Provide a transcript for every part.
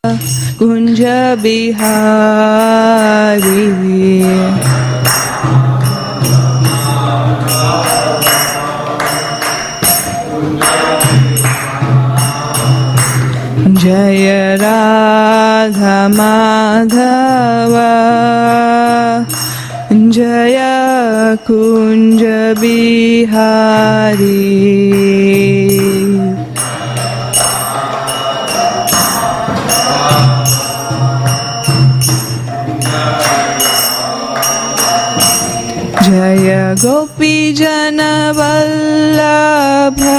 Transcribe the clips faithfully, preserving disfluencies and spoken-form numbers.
कुंज बिहारी जय राधा माधव जय कुंज बिहारी जय गोपी जन वल्लभ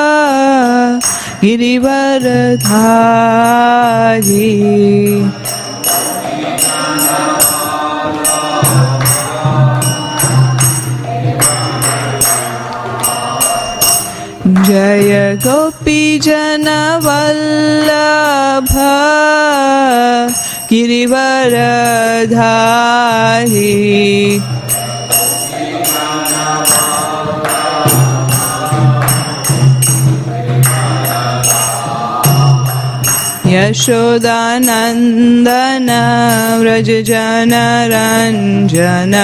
गिरिवरधारी जय गोपी जन वल्लभ गिरिवरधारी यशोदानंदन व्रज जन रंजन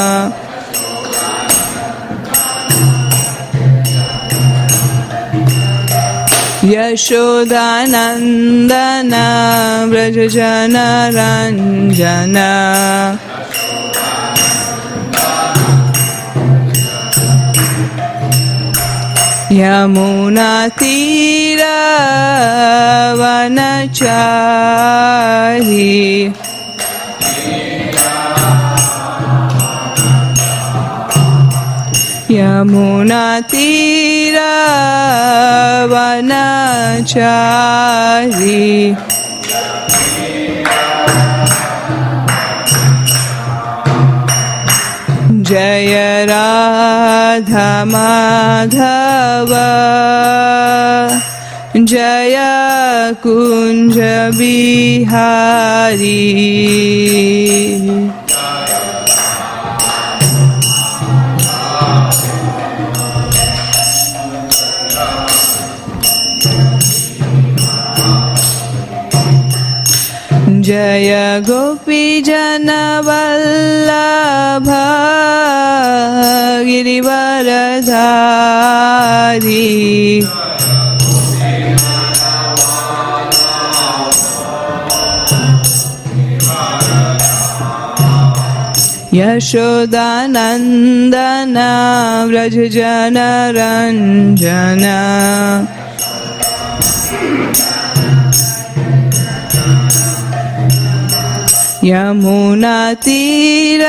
यशोदानंदन व्रज जन रंजन यमुना तीर वनचारी यमुना तीर वनचारी जय राधा माधव जय कुंज बिहारी जय गोपी जन वल्लभ गिरिवरधारी यशोदानंदन व्रज जन रंजन यमुना तीर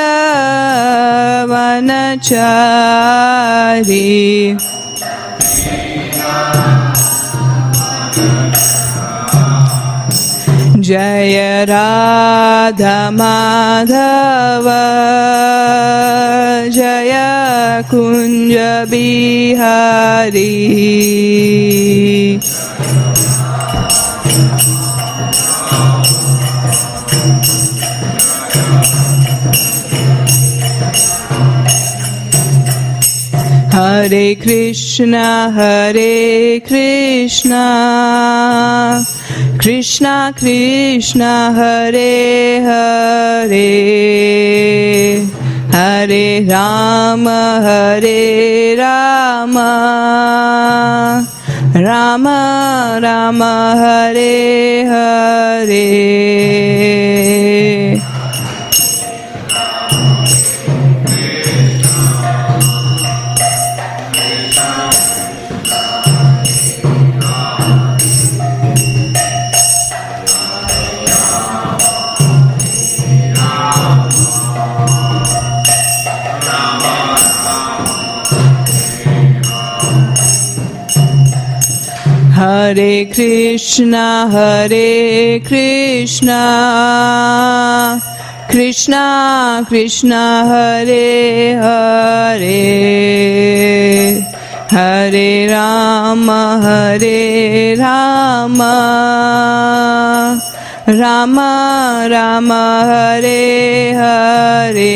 वनचारी जय राधा माधव जय कुंज बिहारी हरे कृष्णा हरे कृष्णा कृष्णा कृष्णा हरे हरे हरे राम हरे राम राम राम हरे हरे हरे कृष्णा हरे कृष्णा कृष्णा कृष्णा हरे हरे हरे राम हरे Ram Ram Ram Hare Hare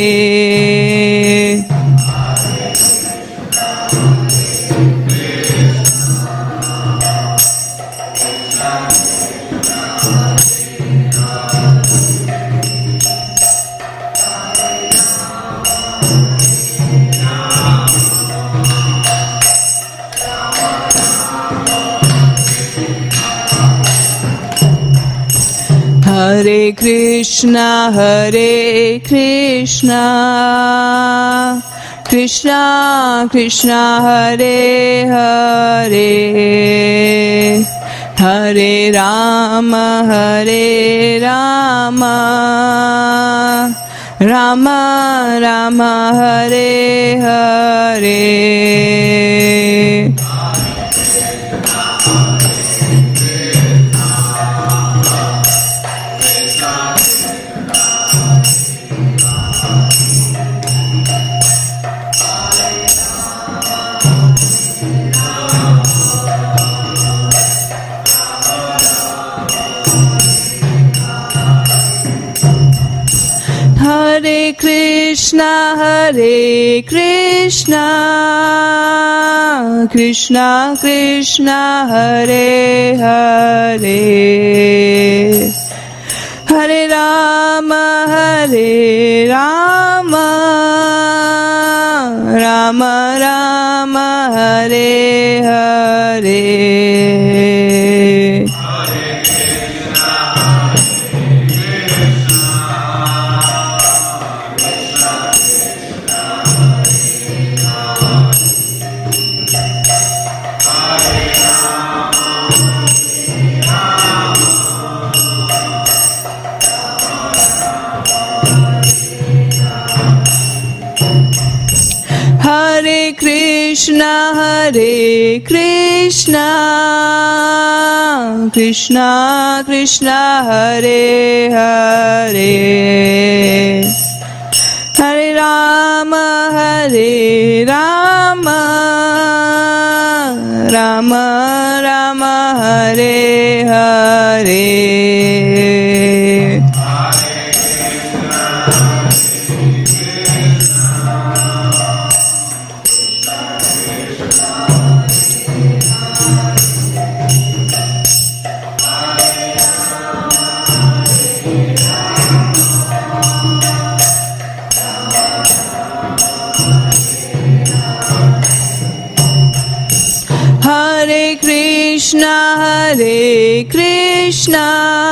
Hare Krishna, Hare Krishna, Krishna Krishna, Hare Hare, Hare Rama, Hare Rama, Rama Rama, Hare Hare. Hare Krishna, Hare Krishna, Krishna Krishna, Hare Hare, Hare Rama, Hare Rama, Rama Rama, Hare Hare. Hare Krishna, Hare Krishna, Krishna Krishna, Hare Hare, Hare Rama, Hare Rama, Rama Rama, Hare Hare. Hare Krishna, Hare Krishna,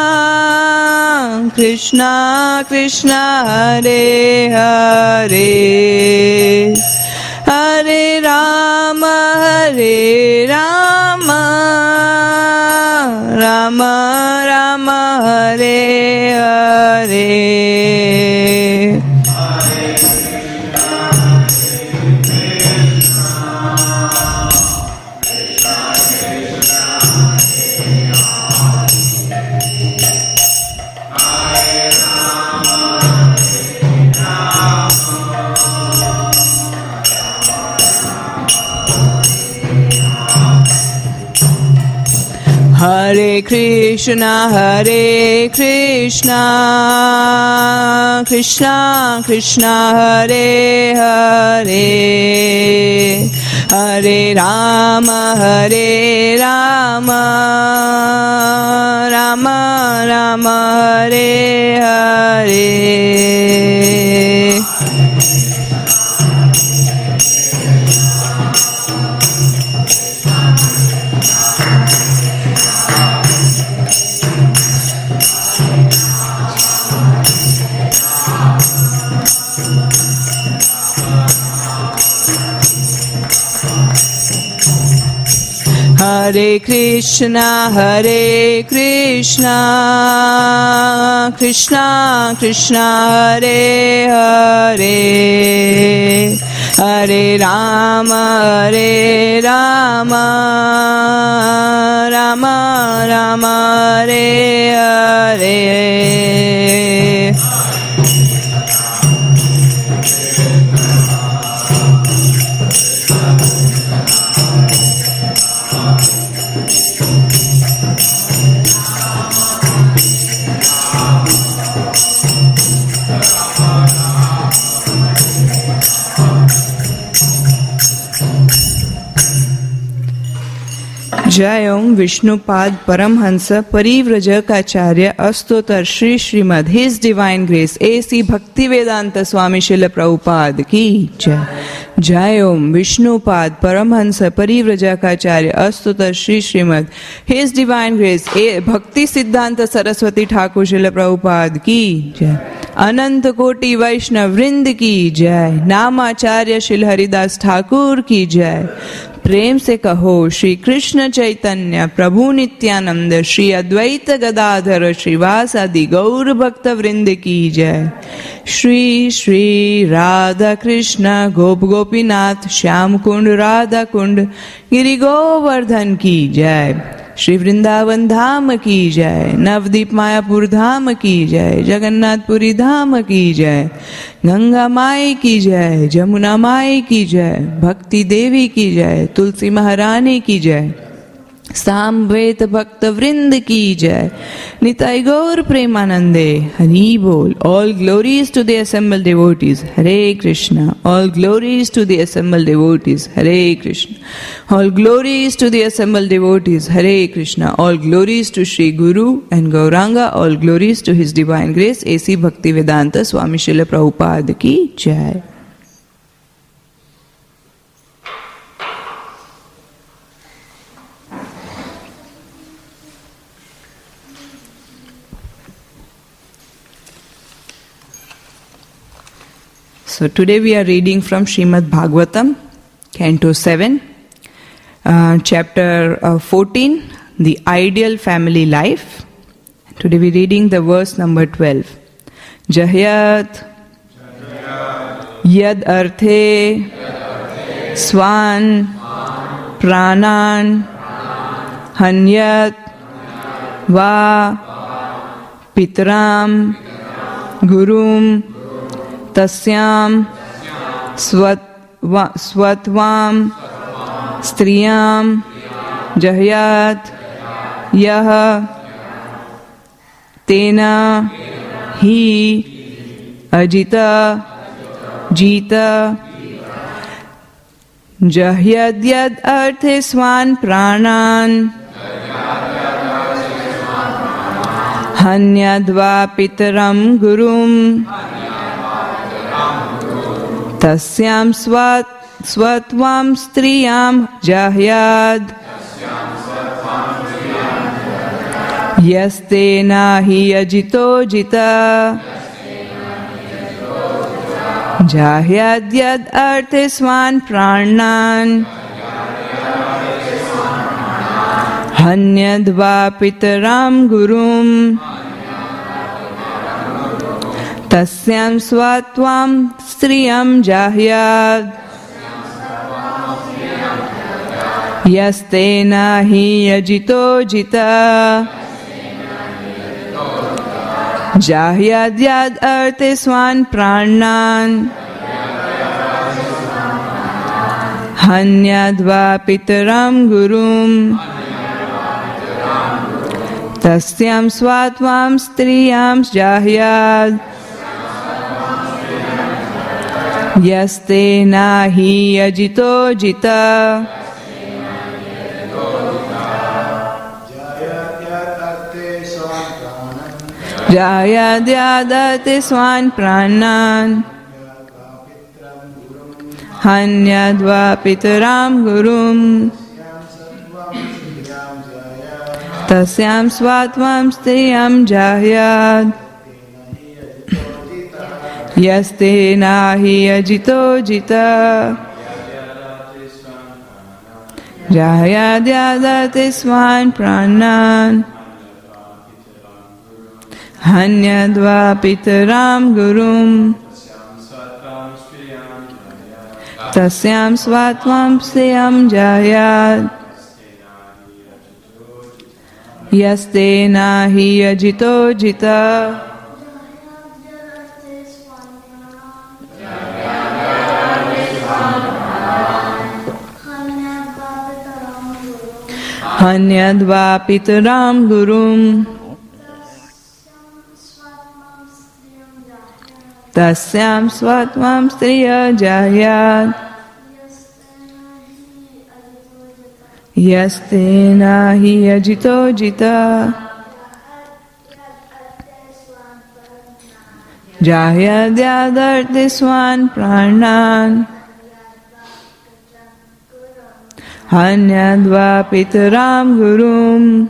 Krishna Krishna, Hare Hare, Hare Rama, Hare Rama, Rama Rama, Hare Hare. Hare Krishna, Hare Krishna, Krishna Krishna, Hare Hare, Hare Rama, Hare Rama, Rama Rama, Hare Hare. Hare Krishna, Hare Krishna, Krishna Krishna, Hare Hare, Hare Rama, Hare Rama, Rama Rama, Hare Hare. जय Om Vishnupada Paramahamsa Parivrajakacharya Ashtottara Shri Srimad his divine grace A C Bhakti Vedanta Swami Srila Prabhupada की जय। जय Om Vishnupada Paramahamsa Parivrajakacharya Ashtottara Shri Srimad his divine grace A Bhakti Siddhanta Saraswati Thakur शिल प्रभुपाद की जय। अनंत कोटि वैष्णव वृंद की जय। नामाचार्य शिल हरिदास ठाकुर की जय। प्रेम से कहो श्री कृष्ण चैतन्य प्रभु नित्यानंद श्री अद्वैत गदाधर श्रीवास आदि गौर भक्त वृंद की जय। श्री श्री राधा कृष्ण गोप गोपीनाथ श्याम कुंड राधा कुंड गिरि गोवर्धन की जय। श्री वृंदावन धाम की जय। नवदीप मायापुर धाम की जय। जगन्नाथपुरी धाम की जय। गंगा माई की जय। जमुना माई की जय। भक्ति देवी की जय। तुलसी महारानी की जय। सामवेद भक्त वृंद की जय। निताई गौर प्रेमानंदे हरि बोल। All glories to the assembled devotees Hare Krishna. All glories to the assembled devotees Hare Krishna. All glories to the assembled devotees Hare Krishna. All glories to Shri Guru and Gauranga. All glories to his divine grace A C Bhakti Vedanta Swami Srila Prabhupada की जय। So today we are reading from Srimad Bhagavatam, Canto seven, uh, Chapter uh, fourteen, The Ideal Family Life. Today we are reading the verse number twelve. Jahyat Yad Arthe Swan Pranan Hanyat Va Pitram Gurum तस्याम स्वत्वा स्वत्वाम स्त्रियाम जह्यात यह तेना ही अजिता जीता। जह्यद्यद अर्थे स्वान प्राणान हन्यद्वा पितरम गुरुम तस्यां स्वत स्वत्वां स्त्रियां जह्याद यस्तेना हि अजितो जिता। जह्याद्यद अर्थे स्वान् प्राणान् हन्यद्वा पितरां गुरुं तस्यां स्वत्वां स्त्रियं जह्याद यस्तेना हि अजितो जिता। जह्याद्यद अर्थे स्वान् प्राणान् हन्यद्वा पितरं गुरुं तस्यां स्वत्वां स्त्रियां जह्याद यस्तेना हि अजितो जिता। जह्याद्यदर्थे स्वान् प्राणान् हन्यद्वा पितरां गुरुं तस्यां स्वत्वां स्त्रियां जह्याद यस्तेना हि अजितो जिता। जह्याद्यदर्थे स्वान् प्राणान् हन्यद्वा पितरां गुरुं तस्यां स्वत्वां स्त्रियां जह्याद यस्तेना हि अजितो जिता। हन्यद्वा पितरां गुरुं तस्यां स्वत्वां स्त्रियं जह्याद Yastena hi ajito jita Jahyadhyadarte swan pranan Hanyadva pitaram gurum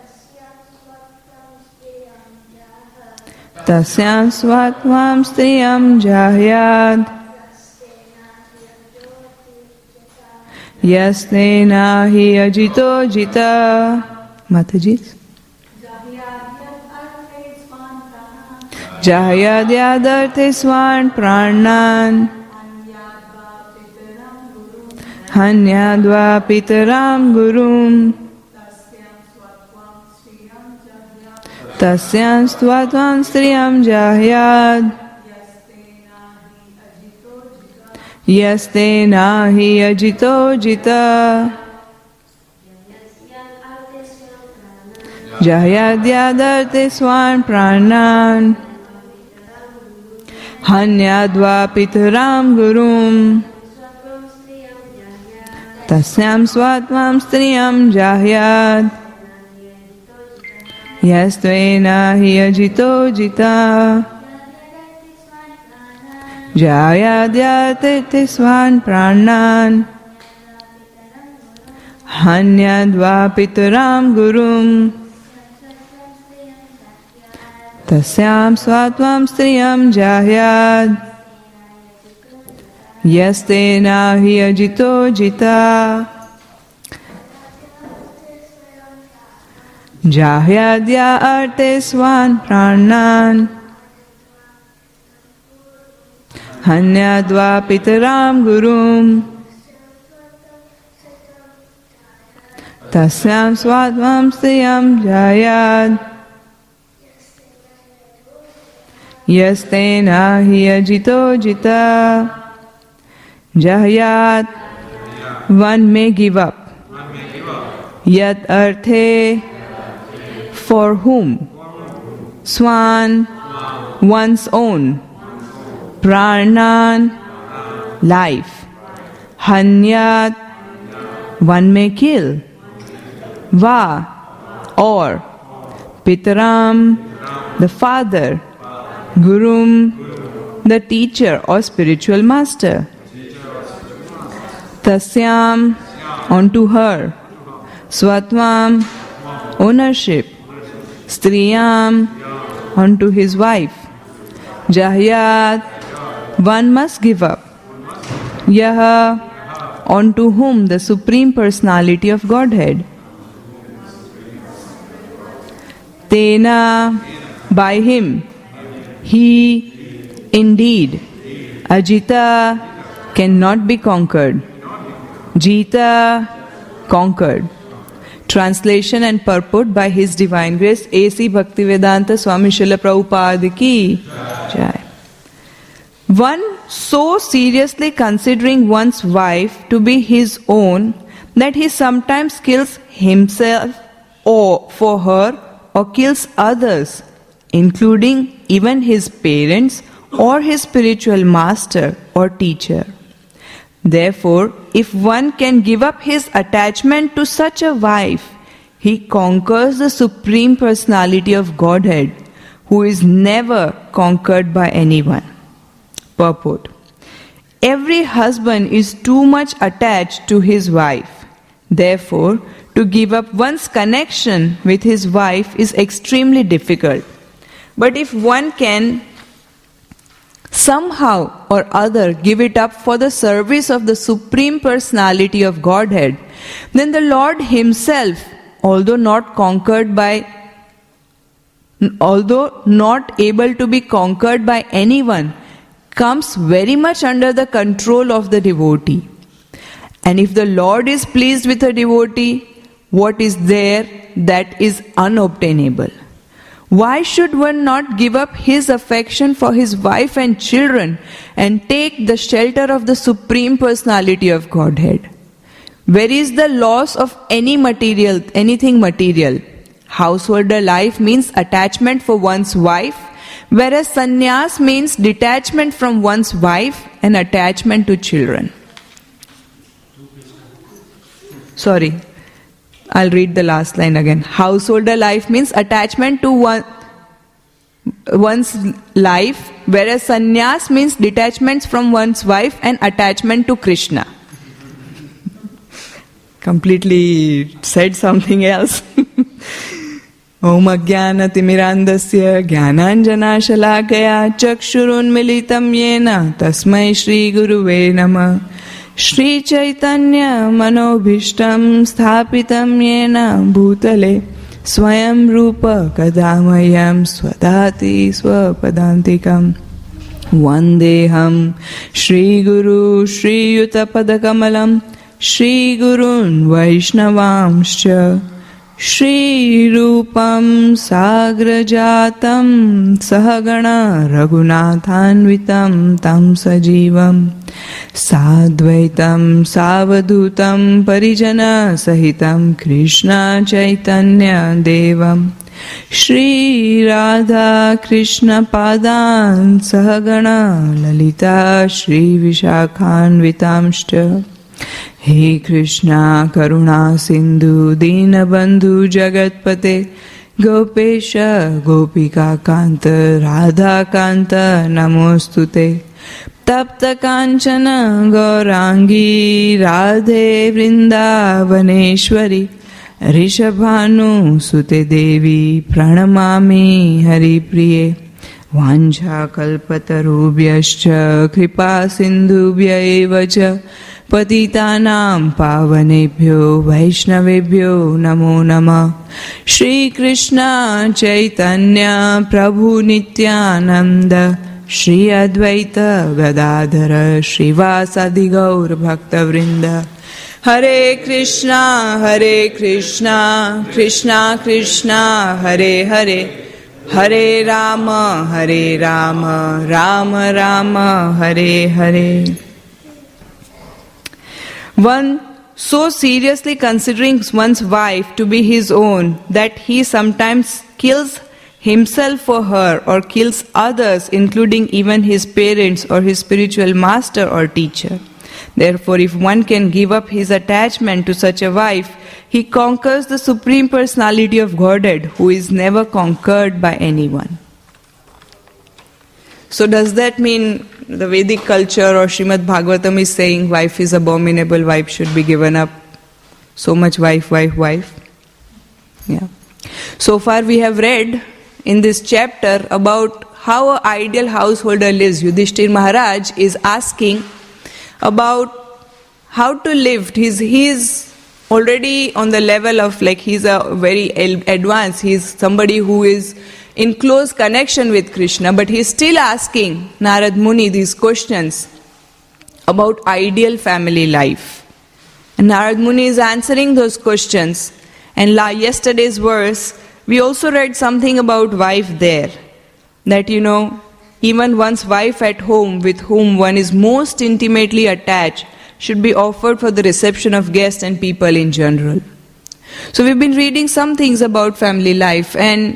Tasyam svatvam striyam jahyad Yastena hi ajito jita. Mataji. Jahyadhyadarte swan pranan Hanyadva pitaram gurum Tasyam svatvam striyam jahyad Yastena hi ajito jita Jahyadhyadarte swan pranan Hanyadva pitaram gurum Tasyam svatvam striyam jahyad Yastvena hi ajito jita Jahyadhyadarte swan pranan Hanyadva pitaram gurum Tasyam svatvam striyam jahyad Yastena hi ajito jita Jahyadya arte swan pranan Hanyadva pitaram gurum Tasyam svatvam striyam jahyad Yastena hi ajito jita Jahyat. One may give up. Yat arthe. For whom? Swan. One's own. Pranan. Life. Hanyat. One may kill. Va. Or. Pitaram. The father. Gurum, the teacher or spiritual master. Tasyam, onto her. Svatvam, ownership. Striyam, onto his wife. Jahyat, one must give up. Yaha, onto whom? The Supreme Personality of Godhead. Tena, by him. He, indeed, Ajita, cannot be conquered. Jita, conquered. Translation and purport by His Divine Grace A C Bhaktivedanta Swami Srila Prabhupada ki Jai. One so seriously considering one's wife to be his own that he sometimes kills himself or for her or kills others, including even his parents or his spiritual master or teacher. Therefore, if one can give up his attachment to such a wife, he conquers the Supreme Personality of Godhead, who is never conquered by anyone. Purport. Every husband is too much attached to his wife. Therefore, to give up one's connection with his wife is extremely difficult. But if one can somehow or other give it up for the service of the Supreme Personality of Godhead, then the Lord Himself, although not conquered by, although not able to be conquered by anyone, comes very much under the control of the devotee. And if the Lord is pleased with a devotee, what is there that is unobtainable? Why should one not give up his affection for his wife and children and take the shelter of the Supreme Personality of Godhead? Where is the loss of any material, anything material? Householder life means attachment for one's wife, whereas sannyas means detachment from one's wife and attachment to children. Sorry, I'll read the last line again. Householder life means attachment to one, one's life, whereas sannyas means detachments from one's wife and attachment to Krishna. Completely said something else. Om Ajnana Timirandasya Jnananjana Shalakaya Chakshurunmilitam Yena Tasmai Shri Guruve Namah Shri Chaitanya Manobhishtam Sthapitam Yena Bhutale Swayam Rupa Kadamayam Swadhati Swapadantikam Vandeham Shri Guru Shri Yuta Padakamalam Shri Gurun Vaishnavamscha Shri Rupam Sagrajatam Sahagana Raghunathanvitam Tam Sajivam Sadvaitam Savadutam Parijana Sahitam Krishna Chaitanya Devam Shri Radha Krishna Padan Sahagana Lalita Shri Vishakhanvitamshcha He Krishna Karuna Sindhu Dinabandhu Jagatpate Gopesha Gopika Kanta Radha Kanta Namostute Tapta Kanchana Gaurangi Radhe Vrindavaneshwari Rishabhanu Sute Devi Pranamami Hari Priye Vancha Kalpatarubhyascha Kripa Sindhubhya evacha Patitanam Pavanebhyo Vaishnavebhyo Namo Namah Shri Krishna Chaitanya Prabhu Nityananda Shri Advaita Gadadhara Srivasadi Gaur Bhakta Vrinda Hare Krishna Hare Krishna Krishna Krishna Hare Hare Hare Rama Hare Rama Rama Rama Hare Hare. One so seriously considering one's wife to be his own that he sometimes kills himself for her or kills others, including even his parents or his spiritual master or teacher. Therefore, if one can give up his attachment to such a wife, he conquers the Supreme Personality of Godhead, who is never conquered by anyone. So does that mean the Vedic culture or Srimad Bhagavatam is saying wife is abominable, wife should be given up? So much wife, wife, wife. Yeah. So far we have read in this chapter about how an ideal householder lives. Yudhishthir Maharaj is asking about how to live. He's, he's already on the level of, like, he's a very advanced, he's somebody who is in close connection with Krishna, but he's still asking Narad Muni these questions about ideal family life. And Narad Muni is answering those questions. And la yesterday's verse, we also read something about wife there. That, you know, even one's wife at home with whom one is most intimately attached should be offered for the reception of guests and people in general. So we've been reading some things about family life, and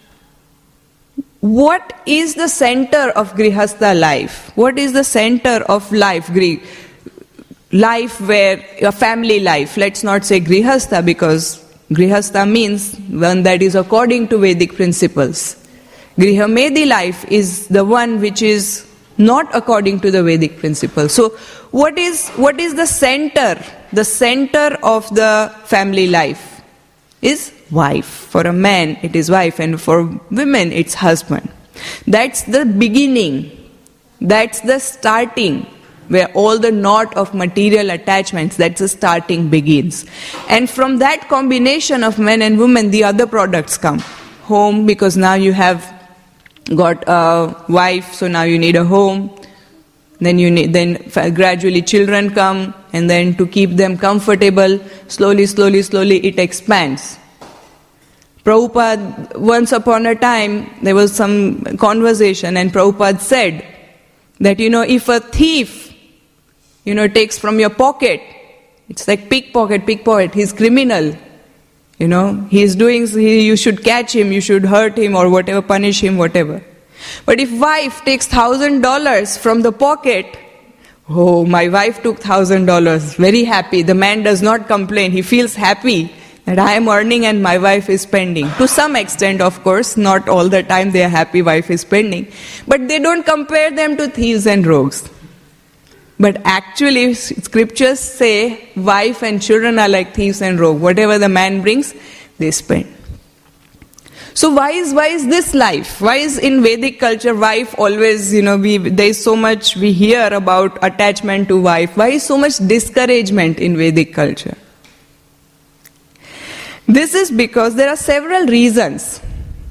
what is the center of Grihastha life? What is the center of life? Life where, a family life. Let's not say Grihastha, because Grihastha means one that is according to Vedic principles. Grihamedi life is the one which is not according to the Vedic principles. So what is what is the center? The center of the family life is wife. For a man it is wife, and for women it's husband. That's the beginning. That's the starting, where all the knot of material attachments, that's the starting begins. And from that combination of men and women, the other products come. Home, because now you have got a wife, so now you need a home. Then you need, then gradually children come, and then to keep them comfortable, slowly, slowly, slowly it expands. Prabhupada, once upon a time, there was some conversation, and Prabhupada said that, you know, if a thief, you know, takes from your pocket, it's like pickpocket, pickpocket, he's criminal. You know, he's doing, he, you should catch him, you should hurt him or whatever, punish him, whatever. But if wife takes thousand dollars from the pocket, oh, my wife took thousand dollars, very happy. The man does not complain, he feels happy. That I am earning and my wife is spending. To some extent, of course, not all the time they are happy wife is spending. But they don't compare them to thieves and rogues. But actually, scriptures say wife and children are like thieves and rogues. Whatever the man brings, they spend. So why is why is this life? Why is in Vedic culture wife always, you know, we there is so much we hear about attachment to wife. Why is so much discouragement in Vedic culture? This is because there are several reasons.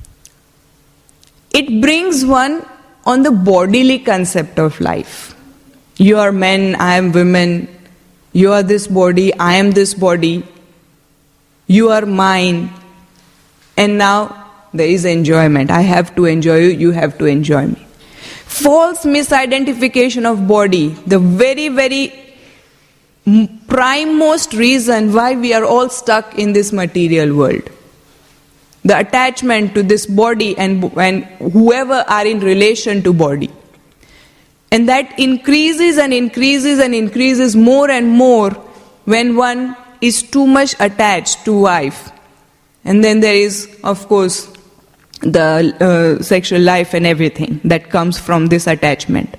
It brings one on the bodily concept of life. You are men, I am women. You are this body, I am this body. You are mine. And now there is enjoyment. I have to enjoy you, you have to enjoy me. False misidentification of body, the very, very prime most reason why we are all stuck in this material world. The attachment to this body and, and whoever are in relation to body. And that increases and increases and increases more and more when one is too much attached to wife. And then there is, of course, the uh, sexual life and everything that comes from this attachment.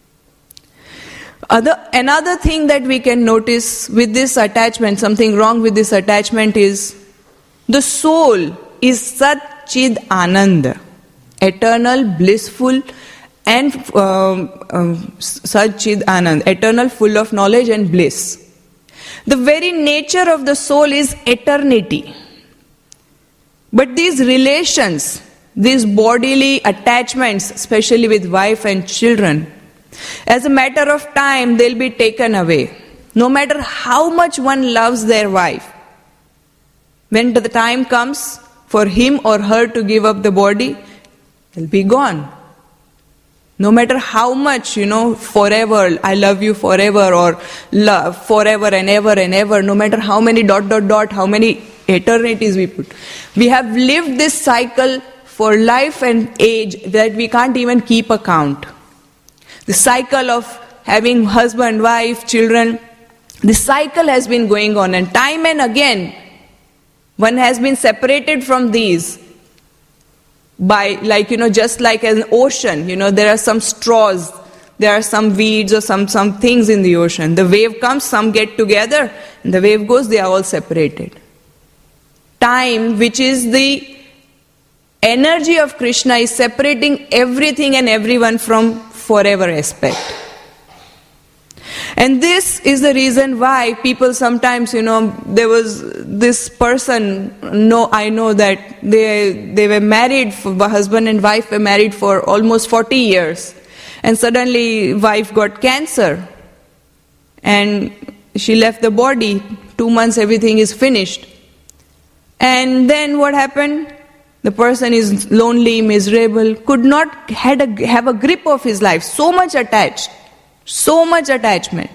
Other, another thing that we can notice with this attachment, something wrong with this attachment is the soul is Sat Chid Ananda, eternal, blissful, and um, um, Sat Chid Anand, eternal, full of knowledge and bliss. The very nature of the soul is eternity. But these relations, these bodily attachments, especially with wife and children, as a matter of time, they'll be taken away. No matter how much one loves their wife, when the time comes for him or her to give up the body, they'll be gone. No matter how much, you know, forever, I love you forever, or love forever and ever and ever, no matter how many dot dot dot, how many eternities we put. We have lived this cycle for life and age that we can't even keep a count. The cycle of having husband, wife, children, the cycle has been going on, and time and again, one has been separated from these by, like, you know, just like an ocean, you know, there are some straws, there are some weeds or some, some things in the ocean. The wave comes, some get together, and the wave goes, they are all separated. Time, which is the energy of Krishna, is separating everything and everyone from forever aspect. And this is the reason why people sometimes, you know, there was this person, no, I know that they they were married, for, husband and wife were married for almost forty years. And suddenly wife got cancer. And she left the body. Two months everything is finished. And then what happened? The person is lonely, miserable, could not had a, have a grip of his life, so much attached. So much attachment.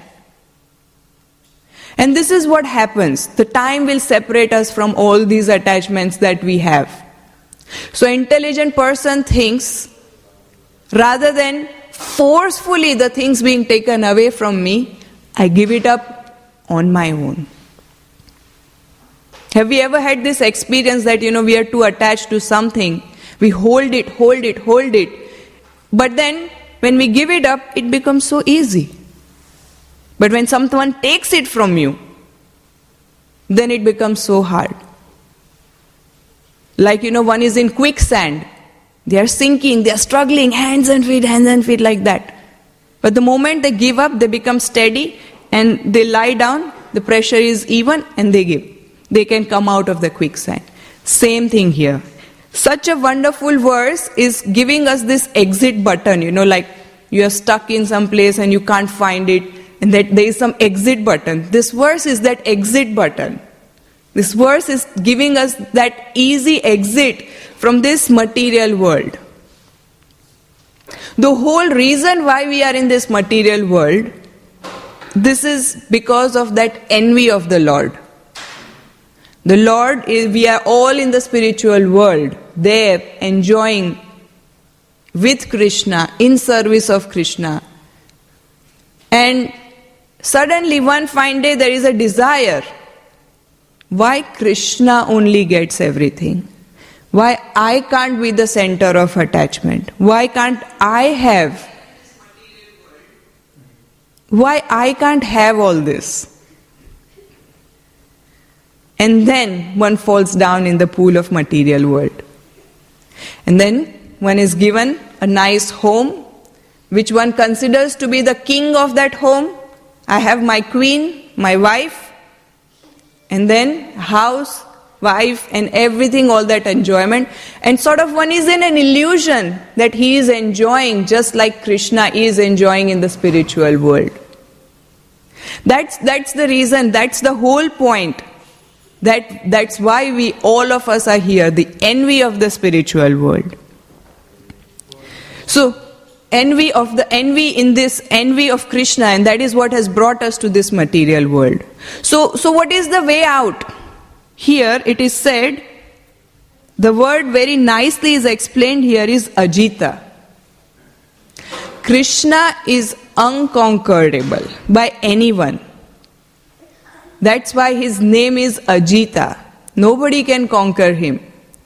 And this is what happens. The time will separate us from all these attachments that we have. So intelligent person thinks, rather than forcefully the things being taken away from me, I give it up on my own. Have you ever had this experience that, you know, we are too attached to something, we hold it, hold it, hold it, but then when we give it up, it becomes so easy. But when someone takes it from you, then it becomes so hard. Like, you know, one is in quicksand. They are sinking, they are struggling, hands and feet, hands and feet, like that. But the moment they give up, they become steady and they lie down, the pressure is even and they give. They can come out of the quicksand. Same thing here. Such a wonderful verse is giving us this exit button, you know, like you are stuck in some place and you can't find it, and that there is some exit button. This verse is that exit button. This verse is giving us that easy exit from this material world. The whole reason why we are in this material world, this is because of that envy of the Lord. The Lord is, we are all in the spiritual world, there enjoying with Krishna, in service of Krishna. And suddenly one fine day there is a desire Why Krishna only gets everything? Why I can't be the center of attachment? Why can't I have? Why I can't have all this? And then one falls down in the pool of material world. And then one is given a nice home, which one considers to be the king of that home. I have my queen, my wife, and then house, wife, and everything, all that enjoyment. And sort of one is in an illusion that he is enjoying just like Krishna is enjoying in the spiritual world. That's, that's the reason, that's the whole point. That, that's why we, all of us are here, the envy of the spiritual world. So, envy of the envy in this envy of Krishna, and that is what has brought us to this material world. So, so what is the way out? Here it is said, the word very nicely is explained here is Ajita. Krishna is unconquerable by anyone. That's why his name is Ajita. Nobody can conquer him.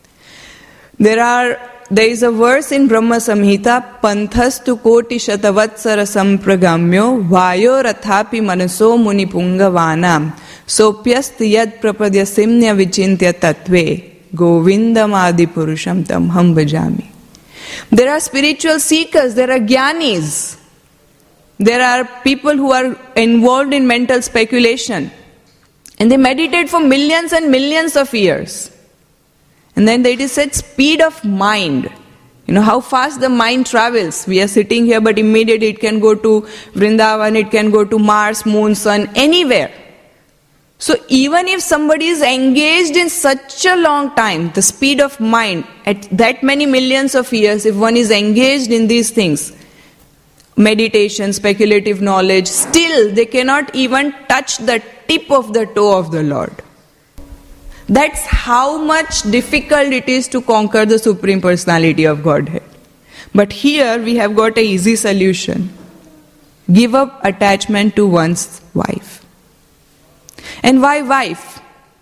There are There is a verse in Brahma Samhita, Panthastu koti shatavatsara sampragamyo vayo rathapi manaso munipungavaanam sopyasti yad prapadya simnya vichintya tatve govindam adi purusham tam ham bhajami. There are spiritual seekers, there are jnanis, there are people who are involved in mental speculation, and they meditate for millions and millions of years. And then it is said speed of mind. You know how fast the mind travels. We are sitting here, but immediately it can go to Vrindavan, it can go to Mars, Moon, Sun, anywhere. So even if somebody is engaged in such a long time, the speed of mind, at that many millions of years, if one is engaged in these things, meditation, speculative knowledge, still they cannot even touch the tip of the toe of the Lord. That's how much difficult it is to conquer the Supreme Personality of Godhead. But here we have got an easy solution. Give up attachment to one's wife. And why wife?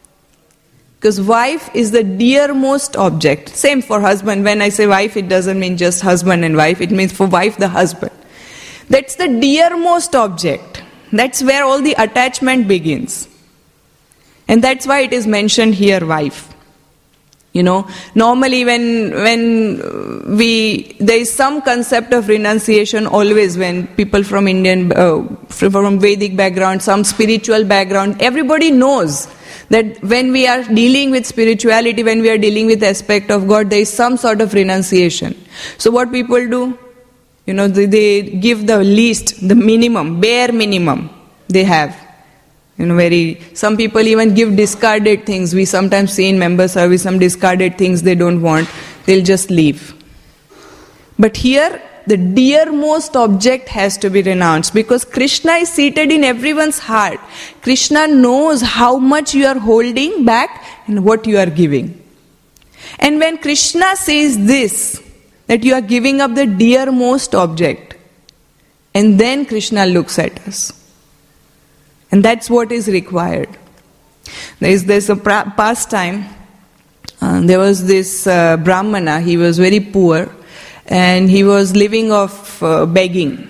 Because wife is the dearmost object. Same for husband. When I say wife, it doesn't mean just husband and wife. It means for wife, the husband. That's the dearmost object. That's where all the attachment begins. And that's why it is mentioned here, wife. You know, normally when when we, there is some concept of renunciation always when people from Indian, uh, from Vedic background, some spiritual background, everybody knows that when we are dealing with spirituality, when we are dealing with aspect of God, there is some sort of renunciation. So what people do, you know, they, they give the least, the minimum, bare minimum they have. You know, very, some people even give discarded things. We sometimes see in member service some discarded things they don't want. They'll just leave. But here, the dearmost object has to be renounced because Krishna is seated in everyone's heart. Krishna knows how much you are holding back and what you are giving. And when Krishna says this, that you are giving up the dearmost object, and then Krishna looks at us. And that's what is required. There is this a past time, uh, there was this uh, Brahmana, he was very poor, and he was living off uh, begging.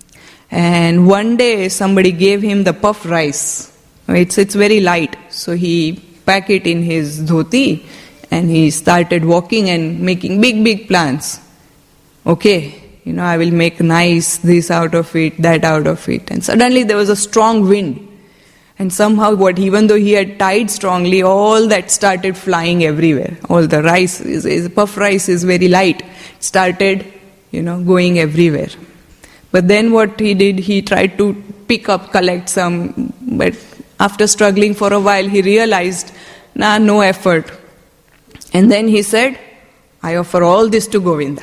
And one day somebody gave him the puff rice. It's, it's very light, so he packed it in his dhoti, and he started walking and making big, big plans. Okay. You know, I will make nice this out of it, that out of it. And suddenly there was a strong wind. And somehow what, even though he had tied strongly, all that started flying everywhere. All the rice, is, is, puff rice is very light. Started, you know, going everywhere. But then what he did, he tried to pick up, collect some. But after struggling for a while, he realized, nah, no effort. And then he said, I offer all this to Govinda.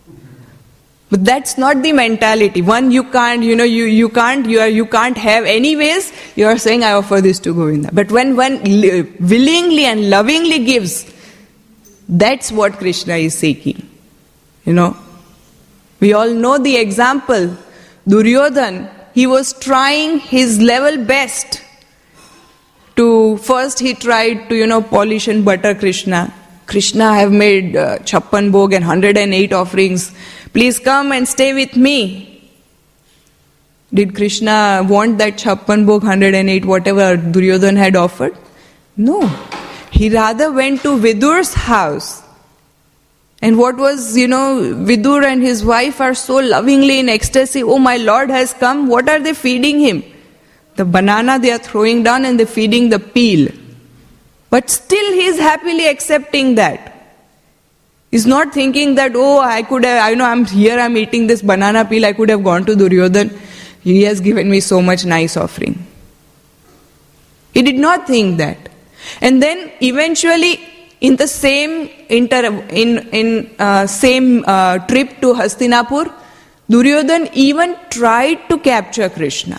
But that's not the mentality. One, you can't, you know, you, you can't, you are, you can't have anyways, you are saying, I offer this to Govinda. But when one willingly and lovingly gives, that's what Krishna is seeking. You know, we all know the example. Duryodhan, he was trying his level best to, first he tried to, you know, polish and butter Krishna. Krishna, I have made uh, chappan bhog and one hundred eight offerings. Please come and stay with me. Did Krishna want that chappan bhog, one hundred eight, whatever Duryodhana had offered? No. He rather went to Vidur's house. And what was, you know, Vidur and his wife are so lovingly in ecstasy. Oh, my Lord has come. What are they feeding him? The banana they are throwing down and they're feeding the peel. But still he is happily accepting that. He's not thinking that, oh, I could have, I know I'm here, I'm eating this banana peel, I could have gone to Duryodhana. He has given me so much nice offering. He did not think that. And then eventually in the same inter, in, in uh, same uh, trip to Hastinapur, Duryodhana even tried to capture Krishna.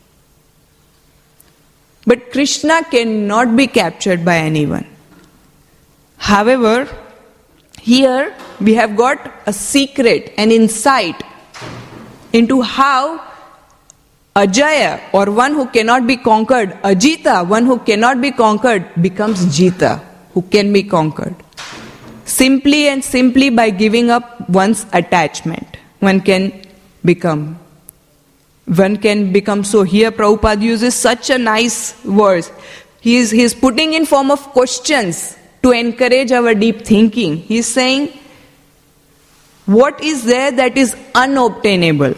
But Krishna cannot be captured by anyone. However, here we have got a secret, an insight into how Ajaya, or one who cannot be conquered, Ajita, one who cannot be conquered, becomes Jita, who can be conquered. Simply and simply by giving up one's attachment, one can become. One can become so. Here Prabhupada uses such a nice verse. He is, he is putting in form of questions to encourage our deep thinking. He is saying, what is there that is unobtainable?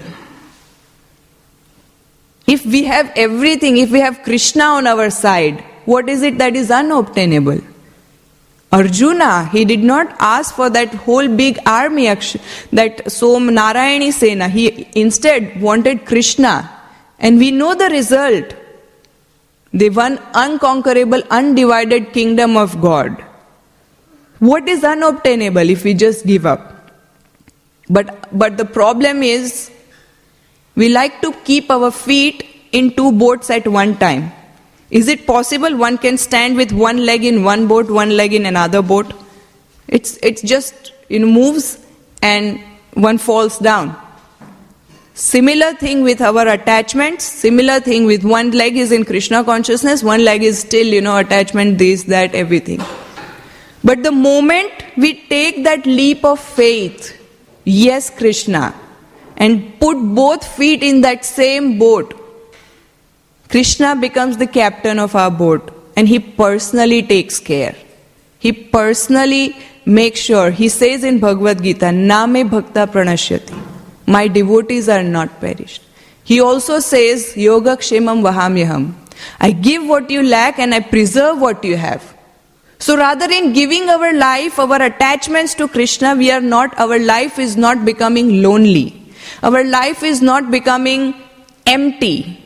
If we have everything, if we have Krishna on our side, what is it that is unobtainable? Arjuna, he did not ask for that whole big army, that Som Narayani Sena. He instead wanted Krishna. And we know the result. They won unconquerable, undivided kingdom of God. What is unobtainable if we just give up? But, but the problem is, we like to keep our feet in two boats at one time. Is it possible one can stand with one leg in one boat, one leg in another boat? It's it's just, it moves and one falls down. Similar thing with our attachments, similar thing with one leg is in Krishna consciousness, one leg is still, you know, attachment, this, that, everything. But the moment we take that leap of faith, yes, Krishna, and put both feet in that same boat, Krishna becomes the captain of our boat and he personally takes care. He personally makes sure. He says in Bhagavad Gita, Na me bhakta pranashyati. My devotees are not perished. He also says, Yoga kshemam vahamyaham. I give what you lack and I preserve what you have. So rather in giving our life, our attachments to Krishna, we are not, our life is not becoming lonely. Our life is not becoming empty.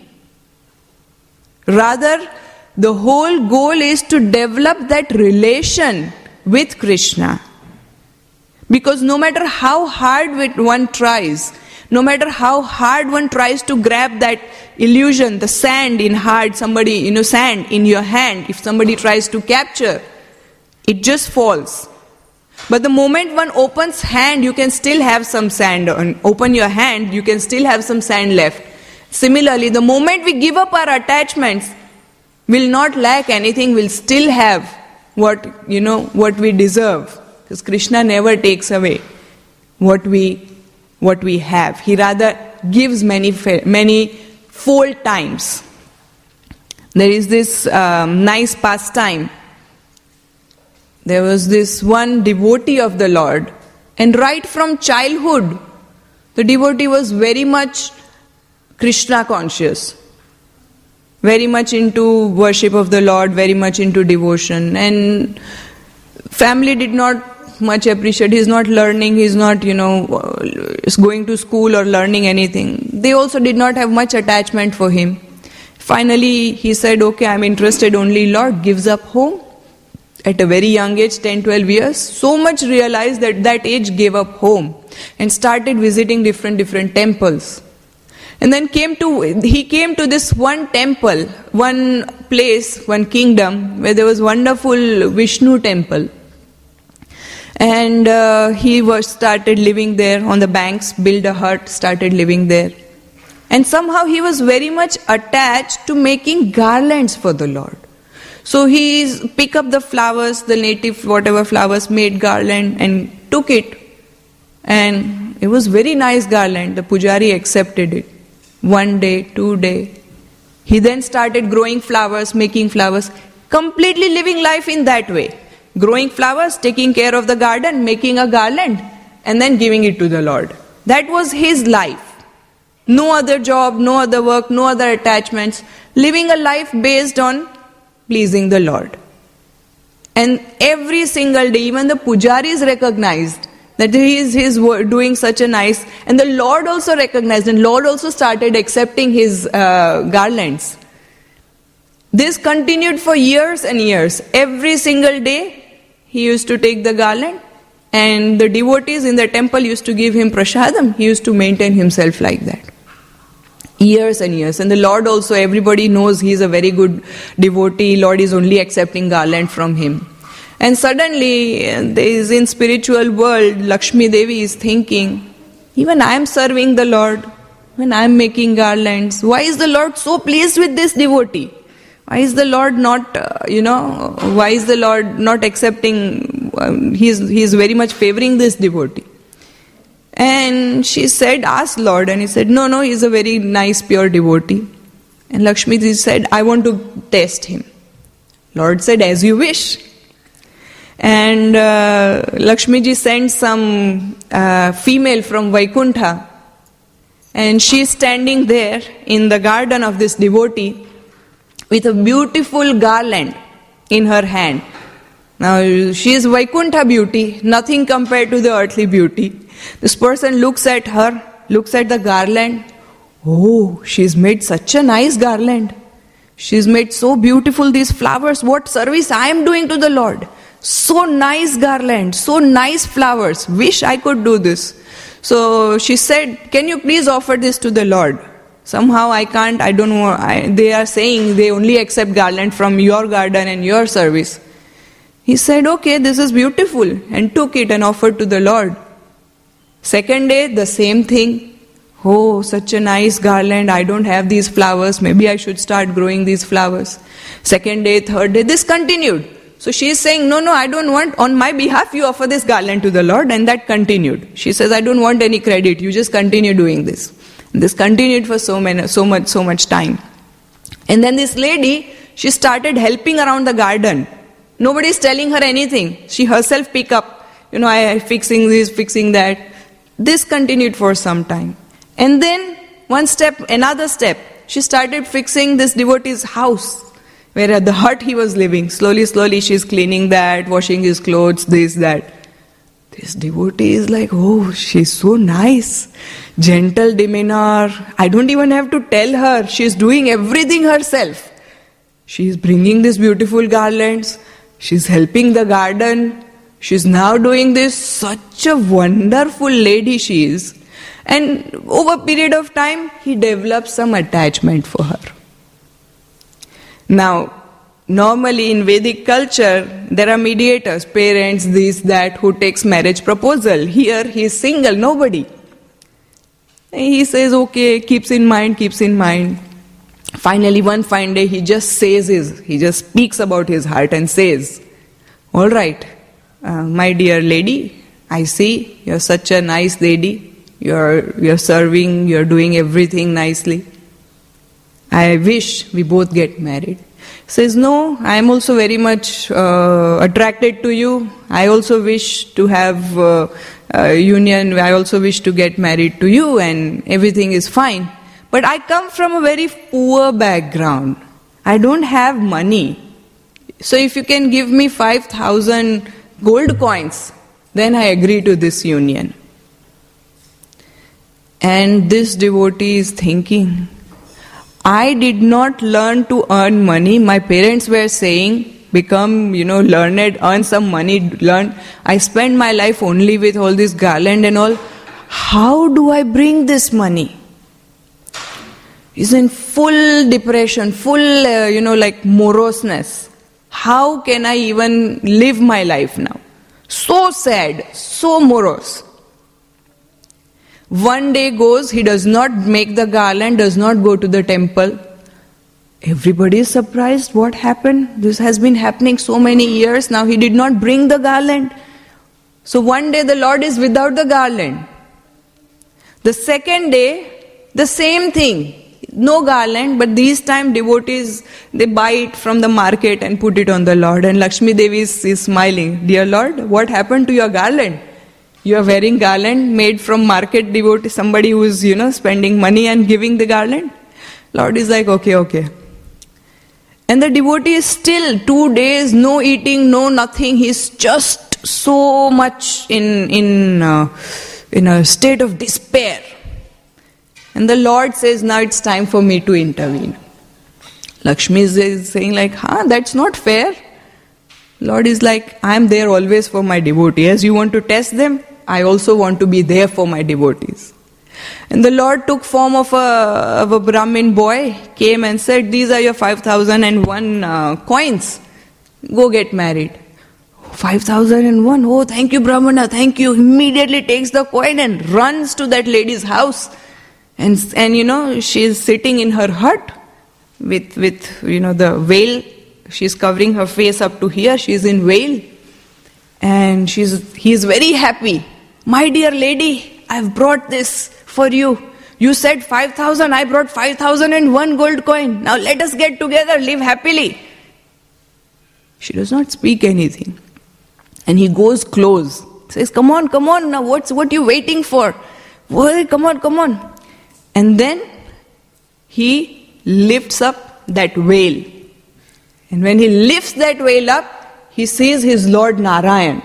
Rather, the whole goal is to develop that relation with Krishna. Because no matter how hard one tries, no matter how hard one tries to grab that illusion, the sand in hard, somebody, you know, sand in your hand, if somebody tries to capture, it just falls. But the moment one opens hand, you can still have some sand on. Open your hand, you can still have some sand left. Similarly, the moment we give up our attachments, we'll not lack anything, we'll still have what, you know, what we deserve. Because Krishna never takes away what we, what we have. He rather gives many, many fold times. There is this um, nice pastime. There was this one devotee of the Lord, and right from childhood, the devotee was very much Krishna conscious, very much into worship of the Lord, very much into devotion, and family did not much appreciate. He's not learning, he's not, you know, going to school or learning anything. They also did not have much attachment for him. Finally, he said, okay, I'm interested only Lord, gives up home. At a very young age, ten, twelve years, so much realized that that age gave up home and started visiting different, different temples. And then came to, he came to this one temple, one place, one kingdom, where there was wonderful Vishnu temple. And uh, he was started living there on the banks, built a hut, started living there. And somehow he was very much attached to making garlands for the Lord. So he picked up the flowers, the native whatever flowers, made garland and took it. And it was very nice garland. The pujari accepted it. One day, two day. He then started growing flowers, making flowers, completely living life in that way. Growing flowers, taking care of the garden, making a garland, and then giving it to the Lord. That was his life. No other job, no other work, no other attachments. Living a life based on pleasing the Lord. And every single day, even the pujaris recognized that he is his doing such a nice, and the Lord also recognized, and Lord also started accepting his uh, garlands. This continued for years and years. Every single day, he used to take the garland, and the devotees in the temple used to give him prasadam. He used to maintain himself like that. Years and years. And the Lord also, everybody knows he is a very good devotee. Lord is only accepting garland from him. And suddenly, there is in spiritual world, Lakshmi Devi is thinking, even I am serving the Lord, when I am making garlands, why is the Lord so pleased with this devotee? Why is the Lord not, uh, you know, why is the Lord not accepting, um, he is he is very much favoring this devotee. And she said, ask Lord, and he said, no, no, he is a very nice, pure devotee. And Lakshmi Ji said, I want to test him. Lord said, as you wish. And uh, Lakshmi Ji sent some uh, female from Vaikuntha, and she is standing there in the garden of this devotee with a beautiful garland in her hand. Now she is Vaikuntha beauty, nothing compared to the earthly beauty. This person looks at her, looks at the garland. Oh, she's made such a nice garland. She's made so beautiful these flowers. What service I am doing to the Lord. So nice garland, so nice flowers. Wish I could do this. So she said, can you please offer this to the Lord? Somehow I can't, I don't know. I, they are saying they only accept garland from your garden and your service. He said, okay, this is beautiful, and took it and offered to the Lord. Second day, the same thing. Oh, such a nice garland, I don't have these flowers, maybe I should start growing these flowers. Second day, third day, this continued. So she is saying, no, no, I don't want, on my behalf you offer this garland to the Lord, and that continued. She says, I don't want any credit, you just continue doing this. And this continued for so many, so much, so much time. And then this lady, she started helping around the garden. Nobody is telling her anything. She herself pick up, you know, I am fixing this, fixing that. This continued for some time. And then, one step, another step, she started fixing this devotee's house, where at the hut he was living. Slowly, slowly she is cleaning that, washing his clothes, this, that. This devotee is like, oh, she's so nice. Gentle demeanor. I don't even have to tell her. She's doing everything herself. She's bringing these beautiful garlands. She's helping the garden. She's now doing this. Such a wonderful lady she is. And over a period of time, he developed some attachment for her. Now, normally in Vedic culture, there are mediators, parents, this, that, who takes marriage proposal. Here, he is single, nobody. And he says, okay, keeps in mind, keeps in mind. Finally, one fine day, he just says his, he just speaks about his heart and says, all right, uh, my dear lady, I see you're such a nice lady. You're, you're serving, you're doing everything nicely. I wish we both get married. Says, no, I am also very much uh, attracted to you. I also wish to have uh, a union. I also wish to get married to you, and everything is fine. But I come from a very poor background. I don't have money. So if you can give me five thousand gold coins, then I agree to this union. And this devotee is thinking, I did not learn to earn money. My parents were saying, become, you know, learned, earn some money, learn. I spend my life only with all this garland and all. How do I bring this money? He's in full depression, full, uh, you know, like moroseness. How can I even live my life now? So sad, so morose. One day goes, he does not make the garland, does not go to the temple. Everybody is surprised. What happened? This has been happening so many years now. He did not bring the garland. So one day the Lord is without the garland. The second day, the same thing. No garland, but these time devotees, they buy it from the market and put it on the Lord. And Lakshmi Devi is, is smiling. Dear Lord, what happened to your garland? You are wearing garland made from market devotee, somebody who is, you know, spending money and giving the garland. Lord is like, okay, okay. And the devotee is still two days, no eating, no nothing. He's just so much in, in, uh, in a state of despair. And the Lord says, now it's time for me to intervene. Lakshmi is saying like, huh, that's not fair. Lord is like, I am there always for my devotee. As you want to test them, I also want to be there for my devotees. And the Lord took form of a, of a Brahmin boy, came and said, these are your five thousand one uh, coins. Go get married. five thousand one, oh thank you Brahmana, thank you. Immediately takes the coin and runs to that lady's house. And, and you know, she is sitting in her hut with, with, you know, the veil. She's covering her face up to here. She's in veil. And she's, he's very happy. My dear lady, I've brought this for you. You said five thousand, I brought five thousand one gold coin. Now let us get together, live happily. She does not speak anything. And he goes close. Says, come on, come on, now what's what you waiting for? Well, come on, come on. And then he lifts up that veil. And when he lifts that veil up, he sees his Lord Narayan.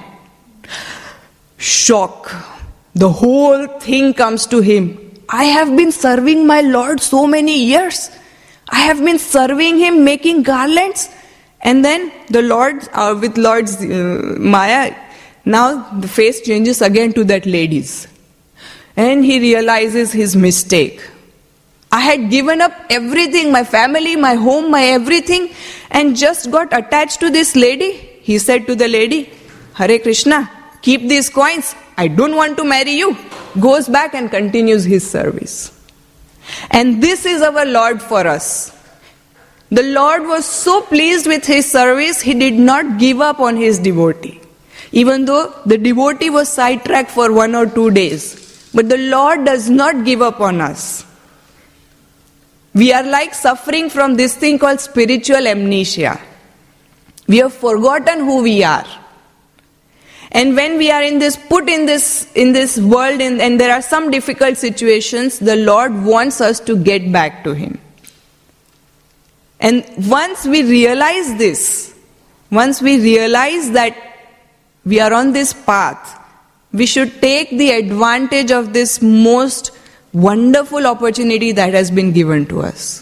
Shock. The whole thing comes to him. I have been serving my Lord so many years. I have been serving him, making garlands. And then the Lord, uh, with Lord's uh, Maya, now the face changes again to that lady's. And he realizes his mistake. I had given up everything, my family, my home, my everything, and just got attached to this lady. He said to the lady, Hare Krishna, keep these coins. I don't want to marry you. Goes back and continues his service. And this is our Lord for us. The Lord was so pleased with his service, he did not give up on his devotee. Even though the devotee was sidetracked for one or two days. But the Lord does not give up on us. We are like suffering from this thing called spiritual amnesia. We have forgotten who we are. And when we are in this, put in this, in this world in, and there are some difficult situations, the Lord wants us to get back to Him. And once we realize this, once we realize that we are on this path, we should take the advantage of this most wonderful opportunity that has been given to us.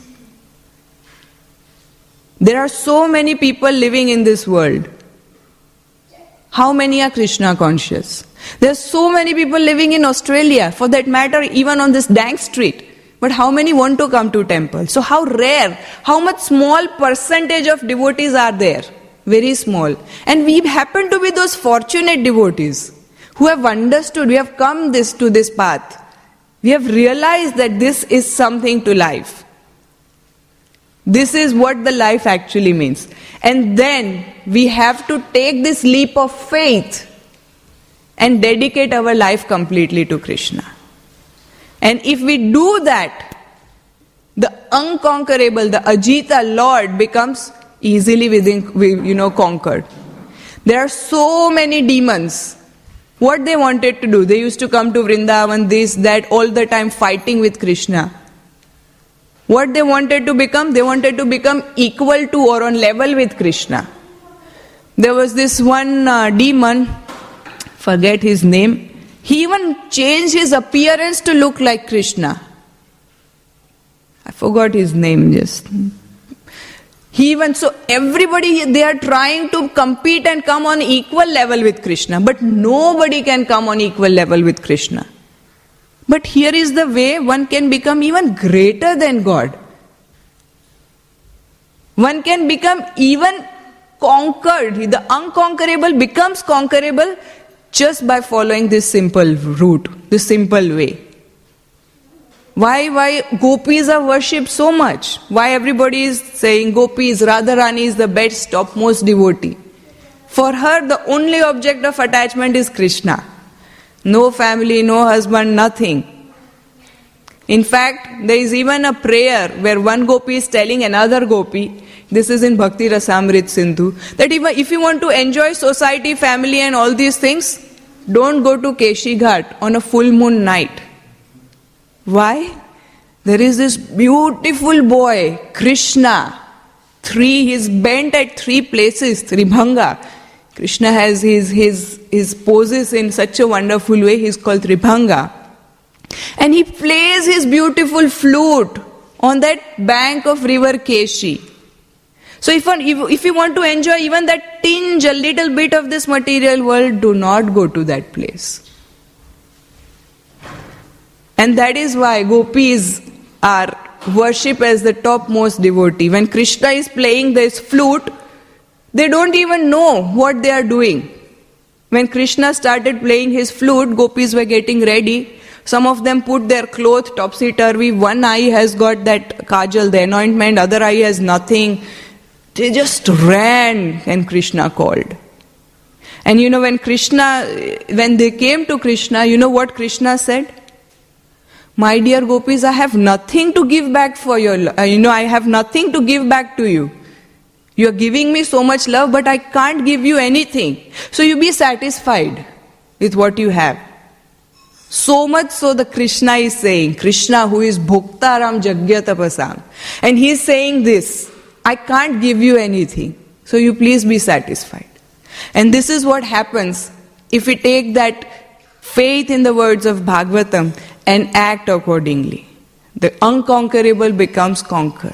There are so many people living in this world. How many are Krishna conscious? There are so many people living in Australia, for that matter, even on this Dank Street. But how many want to come to temple? So how rare, how much small percentage of devotees are there? Very small. And we happen to be those fortunate devotees who have understood, we have come this to this path. We have realized that this is something to life. This is what the life actually means. And then we have to take this leap of faith and dedicate our life completely to Krishna. And if we do that, the unconquerable, the Ajita Lord becomes easily within, you know, conquered. There are so many demons. What they wanted to do, they used to come to Vrindavan, this, that, all the time fighting with Krishna. What they wanted to become? They wanted to become equal to or on level with Krishna. There was this one uh, demon, forget his name, he even changed his appearance to look like Krishna. I forgot his name just. He even, so everybody, they are trying to compete and come on equal level with Krishna. But nobody can come on equal level with Krishna. But here is the way one can become even greater than God. One can become even conquered. The unconquerable becomes conquerable just by following this simple route, this simple way. Why, why gopis are worshipped so much? Why everybody is saying gopis, Radharani is the best, topmost devotee? For her, the only object of attachment is Krishna. No family, no husband, nothing. In fact, there is even a prayer where one gopi is telling another gopi, this is in Bhakti Rasamrit Sindhu, that if you want to enjoy society, family and all these things, don't go to Keshi Ghat on a full moon night. Why? There is this beautiful boy, Krishna. Three, he's bent at three places, Tribhanga. Krishna has his, his, his poses in such a wonderful way, he's called Tribhanga. And he plays his beautiful flute on that bank of river Keshi. So if, if you want to enjoy even that tinge, a little bit of this material world, do not go to that place. And that is why gopis are worshipped as the topmost devotee. When Krishna is playing this flute, they don't even know what they are doing. When Krishna started playing his flute, gopis were getting ready. Some of them put their clothes topsy-turvy. One eye has got that kajal, the anointment, other eye has nothing. They just ran and Krishna called. And you know, when Krishna, when they came to Krishna, you know what Krishna said? My dear gopis, I have nothing to give back for your love. You know, I have nothing to give back to you. You are giving me so much love, but I can't give you anything. So you be satisfied with what you have. So much so the Krishna is saying, Krishna who is Bhoktaram Jagya Tapasam. And he is saying this, I can't give you anything. So you please be satisfied. And this is what happens if we take that faith in the words of Bhagavatam and act accordingly. The unconquerable becomes conquered.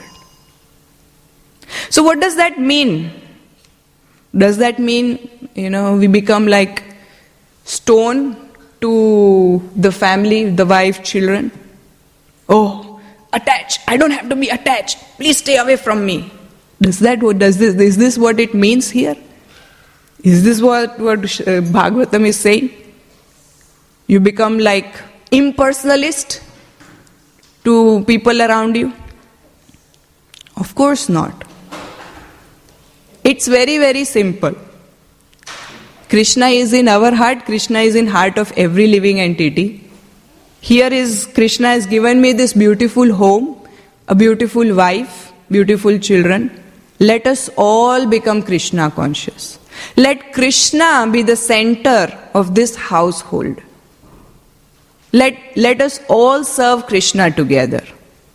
So what does that mean? Does that mean, you know, we become like stone to the family, the wife, children? Oh, attached. I don't have to be attached. Please stay away from me. Does that what does this is this what it means here? Is this what, what uh, Bhagavatam is saying? You become like impersonalist to people around you? Of course not. It's very, very simple. Krishna is in our heart, Krishna is in heart of every living entity. Here is, Krishna has given me this beautiful home, a beautiful wife, beautiful children. Let us all become Krishna conscious. Let Krishna be the center of this household. Let, let us all serve Krishna together.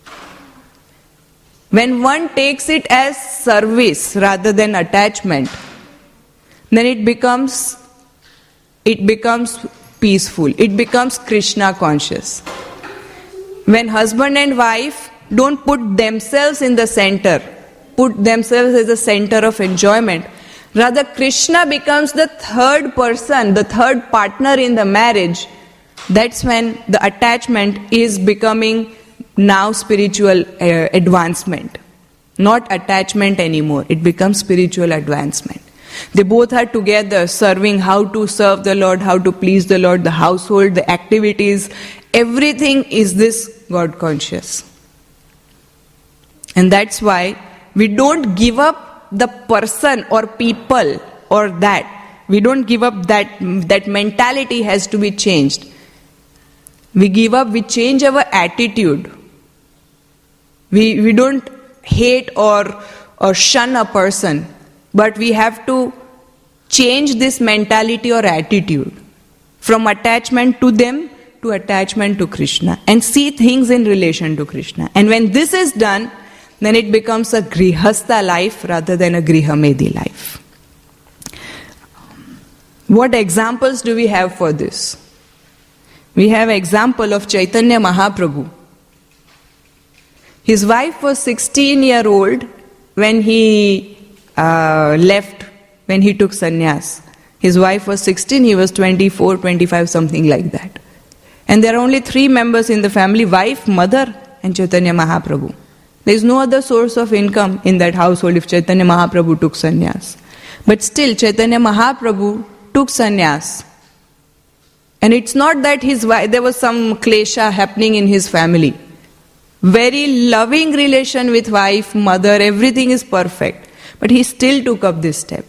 When one takes it as service rather than attachment, then it becomes, it becomes peaceful. It becomes Krishna conscious. When husband and wife don't put themselves in the center, put themselves as the center of enjoyment, rather Krishna becomes the third person, the third partner in the marriage, that's when the attachment is becoming now spiritual uh, advancement. Not attachment anymore, it becomes spiritual advancement. They both are together serving how to serve the Lord, how to please the Lord, the household, the activities, everything is this God conscious. And that's why we don't give up the person or people or that. We don't give up that, that mentality has to be changed. We give up, we change our attitude. We, we don't hate or, or shun a person, but we have to change this mentality or attitude from attachment to them to attachment to Krishna and see things in relation to Krishna. And when this is done, then it becomes a grihastha life rather than a grihamedi life. What examples do we have for this? We have example of Chaitanya Mahaprabhu. His wife was sixteen year old when he uh, left, when he took sannyas. His wife was sixteen, he was twenty-four, twenty-five, something like that. And there are only three members in the family, wife, mother and Chaitanya Mahaprabhu. There is no other source of income in that household if Chaitanya Mahaprabhu took sannyas. But still Chaitanya Mahaprabhu took sannyas. And it's not that his wife, there was some klesha happening in his family. very loving relation with wife, mother, everything is perfect. But he still took up this step.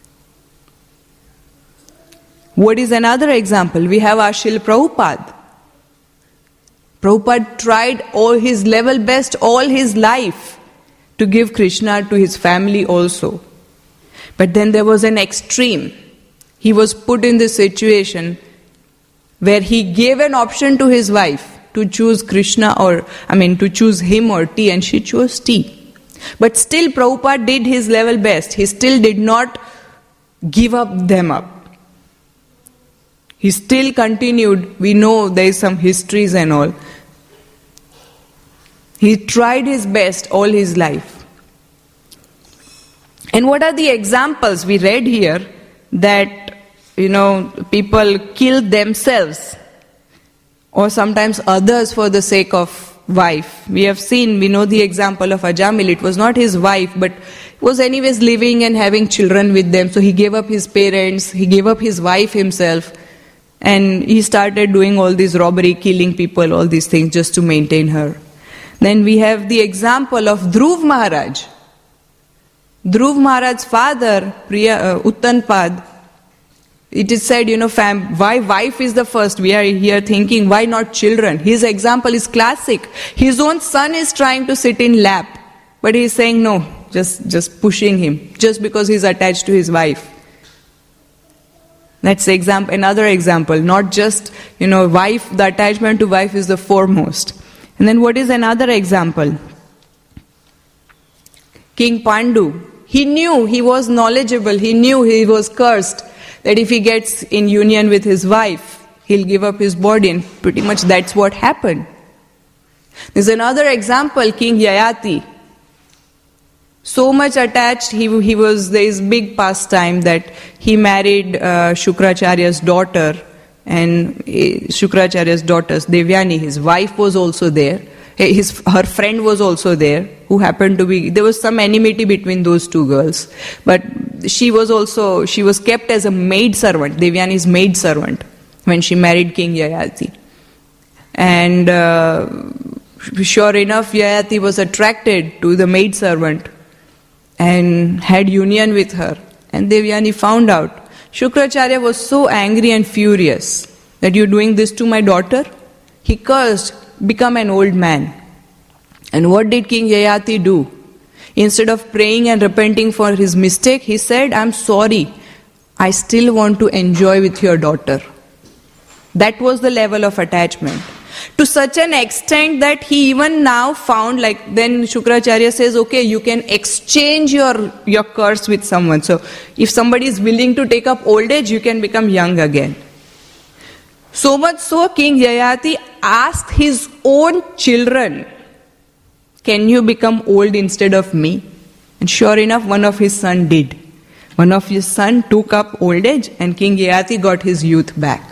What is another example? We have our Srila Prabhupada. Prabhupada tried all his level best all his life to give Krishna to his family also. But then there was an extreme. He was put in this situation where he gave an option to his wife to choose Krishna or, I mean, to choose him or tea, and she chose tea. But still Prabhupada did his level best. He still did not give up them up. He still continued. We know there is some histories and all. He tried his best all his life. And what are the examples we read here that, you know, people killed themselves or sometimes others for the sake of wife? We have seen, we know the example of Ajamil. It was not his wife, but was anyways living and having children with them. So he gave up his parents, he gave up his wife himself, and he started doing all this robbery, killing people, all these things just to maintain her. Then we have the example of Dhruv Maharaj. Dhruv Maharaj's father, Priya, uh, Uttanpad, it is said, you know, fam, why wife is the first? We are here thinking, why not children? His example is classic. His own son is trying to sit in lap, but he is saying no, just, just pushing him, just because he is attached to his wife. That's the example, another example. Not just, you know, wife, the attachment to wife is the foremost. And then what is another example? King Pandu. He knew, he was knowledgeable, he knew he was cursed, that if he gets in union with his wife, he'll give up his body, and pretty much that's what happened. There's another example, King Yayati. So much attached, he, he was, there is big pastime that he married uh, Shukracharya's daughter, and uh, Shukracharya's daughter's Devyani, his wife was also there. His, her friend was also there, who happened to be, there was some enmity between those two girls. But she was also, she was kept as a maid servant, Devyani's maid servant, when she married King Yayati. And uh, sure enough, Yayati was attracted to the maid servant and had union with her. And Devyani found out. Shukracharya was so angry and furious that you're doing this to my daughter. He cursed, become an old man. And what did King Yayati do? Instead of praying and repenting for his mistake, he said, I'm sorry, I still want to enjoy with your daughter. That was the level of attachment. To such an extent that he even now found, like then Shukracharya says, okay, you can exchange your, your curse with someone. So if somebody is willing to take up old age, you can become young again. So much so, King Yayati asked his own children, can you become old instead of me? And sure enough, one of his sons did. One of his sons took up old age, and King Yayati got his youth back.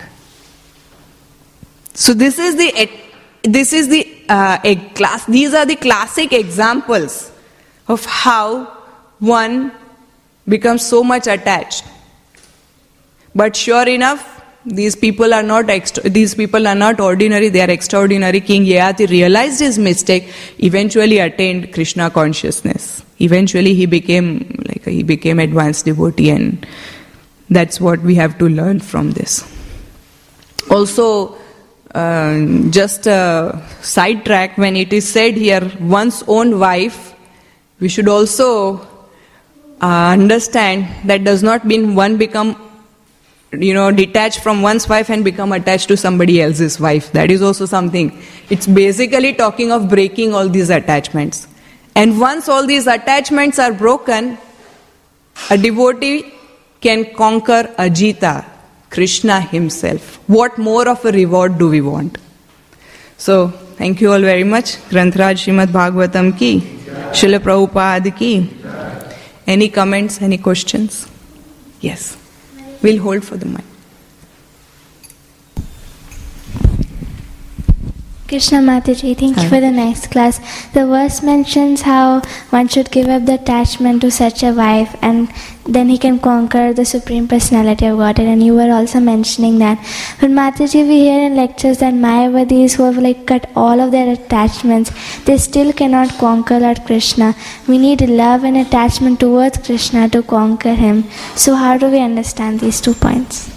So this is the, this is the uh, a class. These are the classic examples of how one becomes so much attached. But sure enough, these people are not extra, these people are not ordinary, they are extraordinary. King Yayati realized his mistake, eventually attained Krishna consciousness. Eventually he became like a, he became advanced devotee, and that's what we have to learn from this. Also, uh, just a sidetrack, when it is said here, one's own wife, we should also uh, understand that does not mean one become you know, detach from one's wife and become attached to somebody else's wife. That is also something. It's basically talking of breaking all these attachments. And once all these attachments are broken, a devotee can conquer Ajita, Krishna himself. What more of a reward do we want? So, thank you all very much. Granth-raj Srimad Bhagavatam ki, Srila Prabhupada ki. Any comments, any questions? Yes. We'll hold for the mic. Krishna Mataji, thank Hi. you for the nice class. The verse mentions how one should give up the attachment to such a wife and then he can conquer the Supreme Personality of Godhead, and you were also mentioning that. But Mataji, we hear in lectures that Mayavadis who have like cut all of their attachments, they still cannot conquer Lord Krishna. We need love and attachment towards Krishna to conquer him. So how do we understand these two points?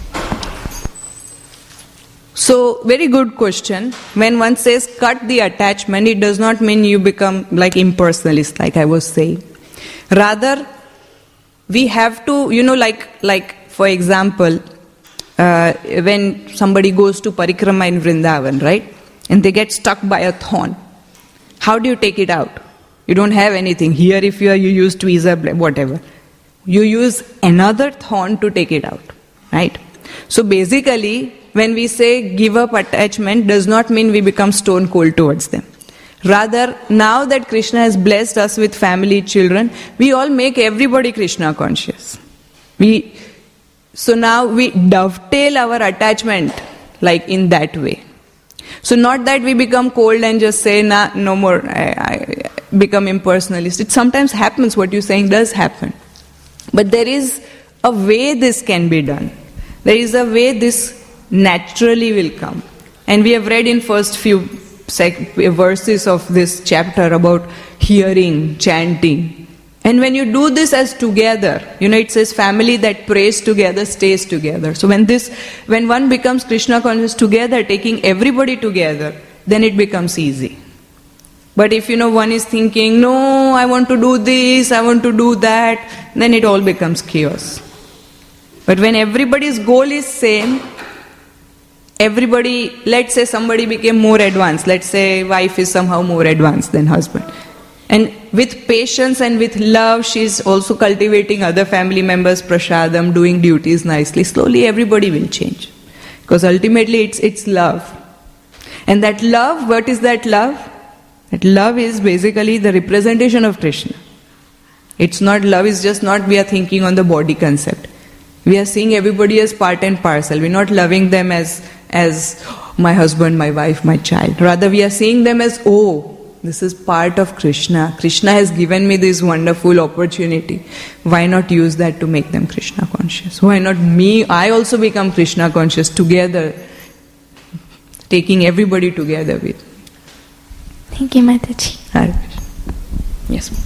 So, very good question. When one says cut the attachment, it does not mean you become like impersonalist, like I was saying. Rather, we have to, you know, like, like for example, uh, when somebody goes to Parikrama in Vrindavan, right? And they get stuck by a thorn. How do you take it out? You don't have anything. Here, if you are, you use tweezer, whatever. You use another thorn to take it out, right? So basically, when we say give up attachment, does not mean we become stone cold towards them. Rather, now that Krishna has blessed us with family, children, we all make everybody Krishna conscious. We, so now we dovetail our attachment like in that way. So not that we become cold and just say, nah, no more, I, I become impersonalist. It sometimes happens, what you're saying does happen. But there is a way this can be done. There is a way this naturally will come. And we have read in first few sec- verses of this chapter about hearing, chanting. And when you do this as together, you know, it says family that prays together stays together. So when this, when one becomes Krishna conscious together, taking everybody together, then it becomes easy. But if, you know, one is thinking, no, I want to do this, I want to do that, then it all becomes chaos. But when everybody's goal is same, everybody, let's say somebody became more advanced, let's say wife is somehow more advanced than husband. And with patience and with love, she's also cultivating other family members, prasadam, doing duties nicely. Slowly everybody will change. Because ultimately it's, it's love. And that love, what is that love? That love is basically the representation of Krishna. It's not, love is just not we are thinking on the body concept. We are seeing everybody as part and parcel. We're not loving them as as my husband, my wife, my child. Rather, we are seeing them as, oh, this is part of Krishna. Krishna has given me this wonderful opportunity. Why not use that to make them Krishna conscious? Why not me? I also become Krishna conscious together, taking everybody together with. Thank you, Mataji. Hare Krishna. Yes.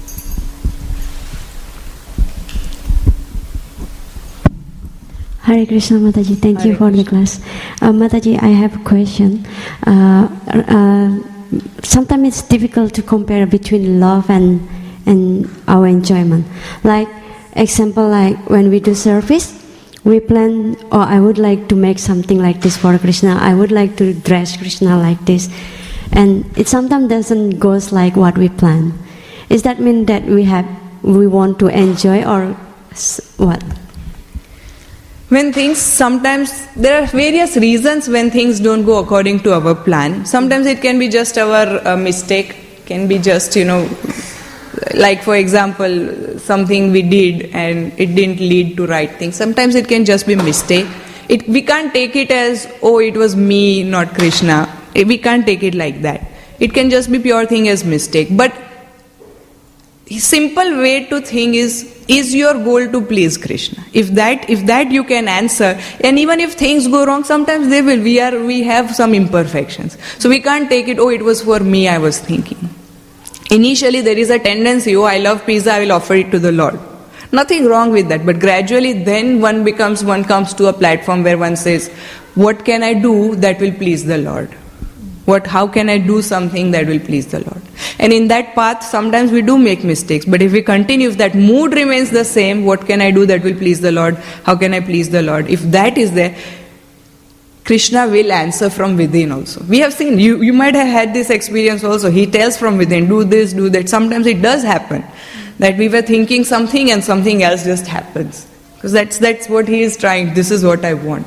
Hare Krishna, Mataji. Thank Hare you for Krishna. the class. Uh, Mataji, I have a question. Uh, uh, sometimes it's difficult to compare between love and and our enjoyment. Like, example, like when we do service, we plan, or I would like to make something like this for Krishna. I would like to dress Krishna like this. And it sometimes doesn't go like what we plan. Does that mean that we have, we want to enjoy or what? When things, sometimes, there are various reasons when things don't go according to our plan. Sometimes it can be just our uh, mistake, can be just, you know, like for example, something we did and it didn't lead to right things. Sometimes it can just be mistake. It, we can't take it as, oh, it was me, not Krishna. We can't take it like that. It can just be pure thing as mistake. But simple way to think is, is your goal to please Krishna? If that, if that you can answer, and even if things go wrong, sometimes they will. We are, we have some imperfections. So we can't take it, oh, it was for me, I was thinking. Initially there is a tendency, oh, I love pizza, I will offer it to the Lord. Nothing wrong with that, but gradually then one becomes, one comes to a platform where one says, what can I do that will please the Lord? What, how can I do something that will please the Lord? And in that path, sometimes we do make mistakes. But if we continue, if that mood remains the same, what can I do that will please the Lord? How can I please the Lord? If that is there, Krishna will answer from within also. We have seen, you, you might have had this experience also. He tells from within, do this, do that. Sometimes it does happen. That we were thinking something and something else just happens. Because that's, that's what he is trying. This is what I want.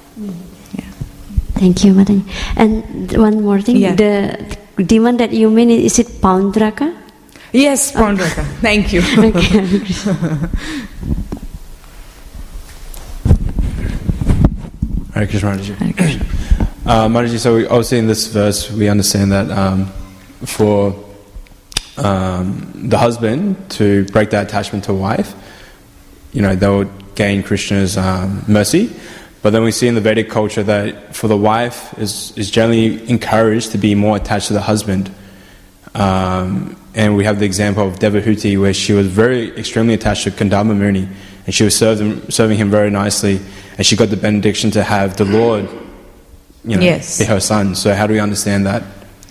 Thank you, Mataji. And one more thing, Yeah. the demon that you mean, is it Paundraka? Yes, Paundraka. Thank you. Okay. Hare Krishna. Hare Krishna. Uh, Mataji, so we, obviously in this verse we understand that um, for um, the husband to break that attachment to a wife, you know, they would gain Krishna's um, mercy. But then we see in the Vedic culture that for the wife is, is generally encouraged to be more attached to the husband. Um, and we have the example of Devahuti, where she was very extremely attached to Kandama Muni, and she was serving, serving him very nicely, and she got the benediction to have the Lord, you know, yes. be her son. So how do we understand that?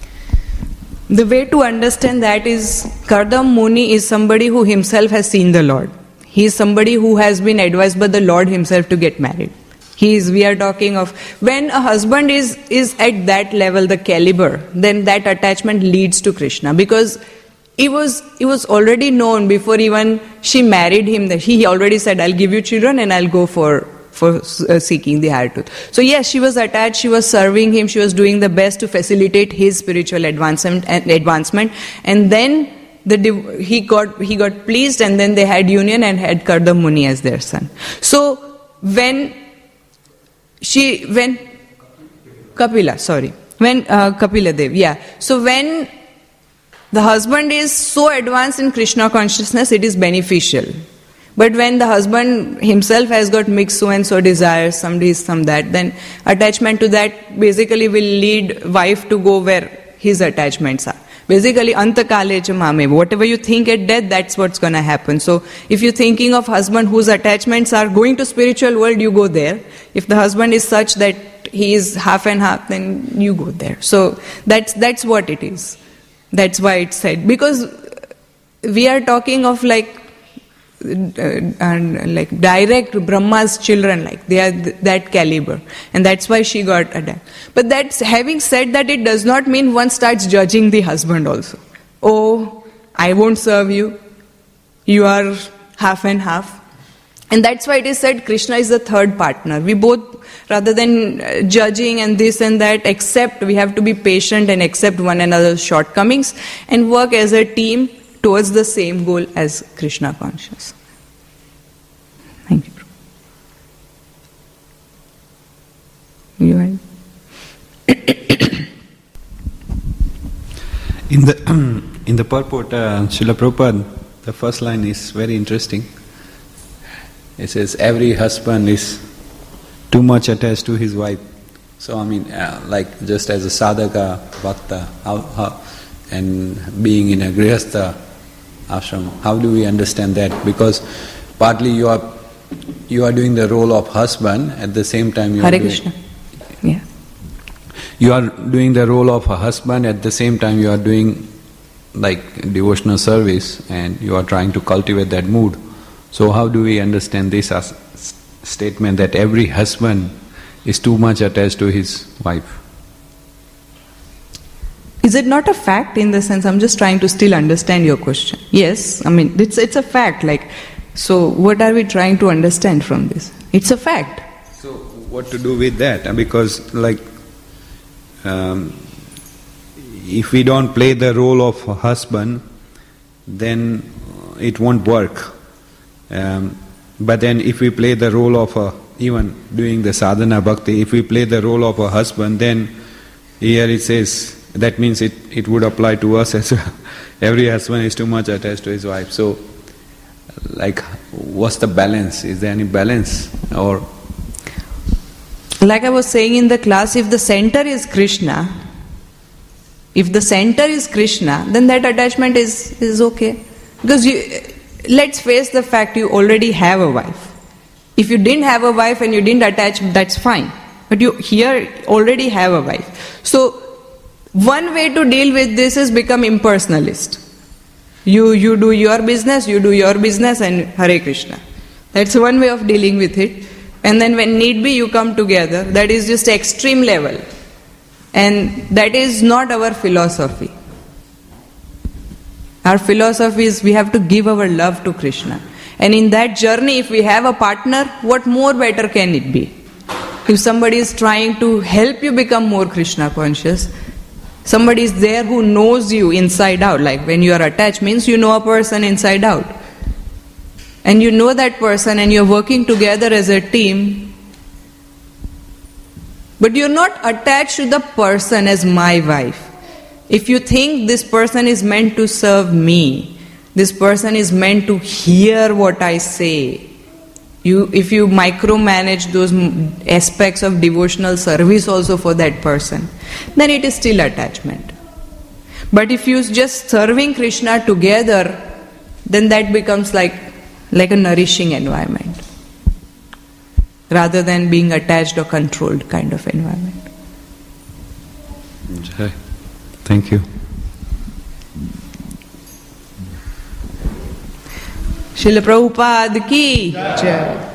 The way to understand that is, Kardam Muni is somebody who himself has seen the Lord. He is somebody who has been advised by the Lord himself to get married. He is, we are talking of, when a husband is, is at that level, the caliber, then that attachment leads to Krishna. Because he was, he was already known before even she married him, that he already said, I'll give you children and I'll go for, for uh, seeking the higher truth. So yes, she was attached, she was serving him, she was doing the best to facilitate his spiritual advancement and advancement. And then the he got he got pleased, and then they had union and had Kardam Muni as their son. So when she when Kapila sorry when uh, Kapila Dev yeah so when the husband is so advanced in Krishna consciousness, it is beneficial. But when the husband himself has got mixed so and so desires, some this, some that, then attachment to that basically will lead wife to go where his attachments are. Basically, antakale cha mame, whatever you think at death, that's what's going to happen. So, if you're thinking of husband whose attachments are going to spiritual world, you go there. If the husband is such that he is half and half, then you go there. So, that's that's what it is. That's why it's said. Because we are talking of like, Uh, and like direct Brahma's children, like they are th- that caliber, and that's why she got attacked. But that's, having said that, it does not mean one starts judging the husband also. Oh, I won't serve you, you are half and half. And that's why it is said Krishna is the third partner. We both, rather than uh, judging and this and that, accept, we have to be patient and accept one another's shortcomings and work as a team towards the same goal as Krishna conscious. Thank you. You are. In the in the purport, uh, Srila Prabhupada, the first line is very interesting. It says, every husband is too much attached to his wife. So I mean, uh, like just as a sadhaka, bhakta, how, how, and being in a grihastha ashram, how do we understand that? Because partly you are you are doing the role of husband, at the same time you Hare are doing, Krishna. Yeah. You are doing the role of a husband, at the same time you are doing like devotional service, and you are trying to cultivate that mood. So how do we understand this as statement that every husband is too much attached to his wife? Is it not a fact in the sense, I'm just trying to still understand your question. Yes, I mean, it's it's a fact. Like, so what are we trying to understand from this? It's a fact. So what to do with that? Because like, um, if we don't play the role of a husband, then it won't work. Um, but then if we play the role of a, even doing the sadhana bhakti, if we play the role of a husband, then here it says, that means it, it would apply to us as well. Every husband is too much attached to his wife. So, like, what's the balance? Is there any balance? Or like I was saying in the class, if the center is Krishna, if the center is Krishna, then that attachment is, is okay. Because you, let's face the fact, you already have a wife. If you didn't have a wife and you didn't attach, that's fine. But you here already have a wife. So, one way to deal with this is become impersonalist. You you do your business, you do your business, and Hare Krishna. That's one way of dealing with it. And then when need be, you come together. That is just extreme level. And that is not our philosophy. Our philosophy is we have to give our love to Krishna. And in that journey, if we have a partner, what more better can it be? If somebody is trying to help you become more Krishna conscious, somebody is there who knows you inside out. Like when you are attached means you know a person inside out. And you know that person and you are working together as a team. But you're not attached to the person as my wife. If you think this person is meant to serve me, this person is meant to hear what I say, you, if you micromanage those aspects of devotional service also for that person, then it is still attachment. But if you just serving Krishna together, then that becomes like, like a nourishing environment, rather than being attached or controlled kind of environment. Jai. Thank you. Srila Prabhupada ki Jai.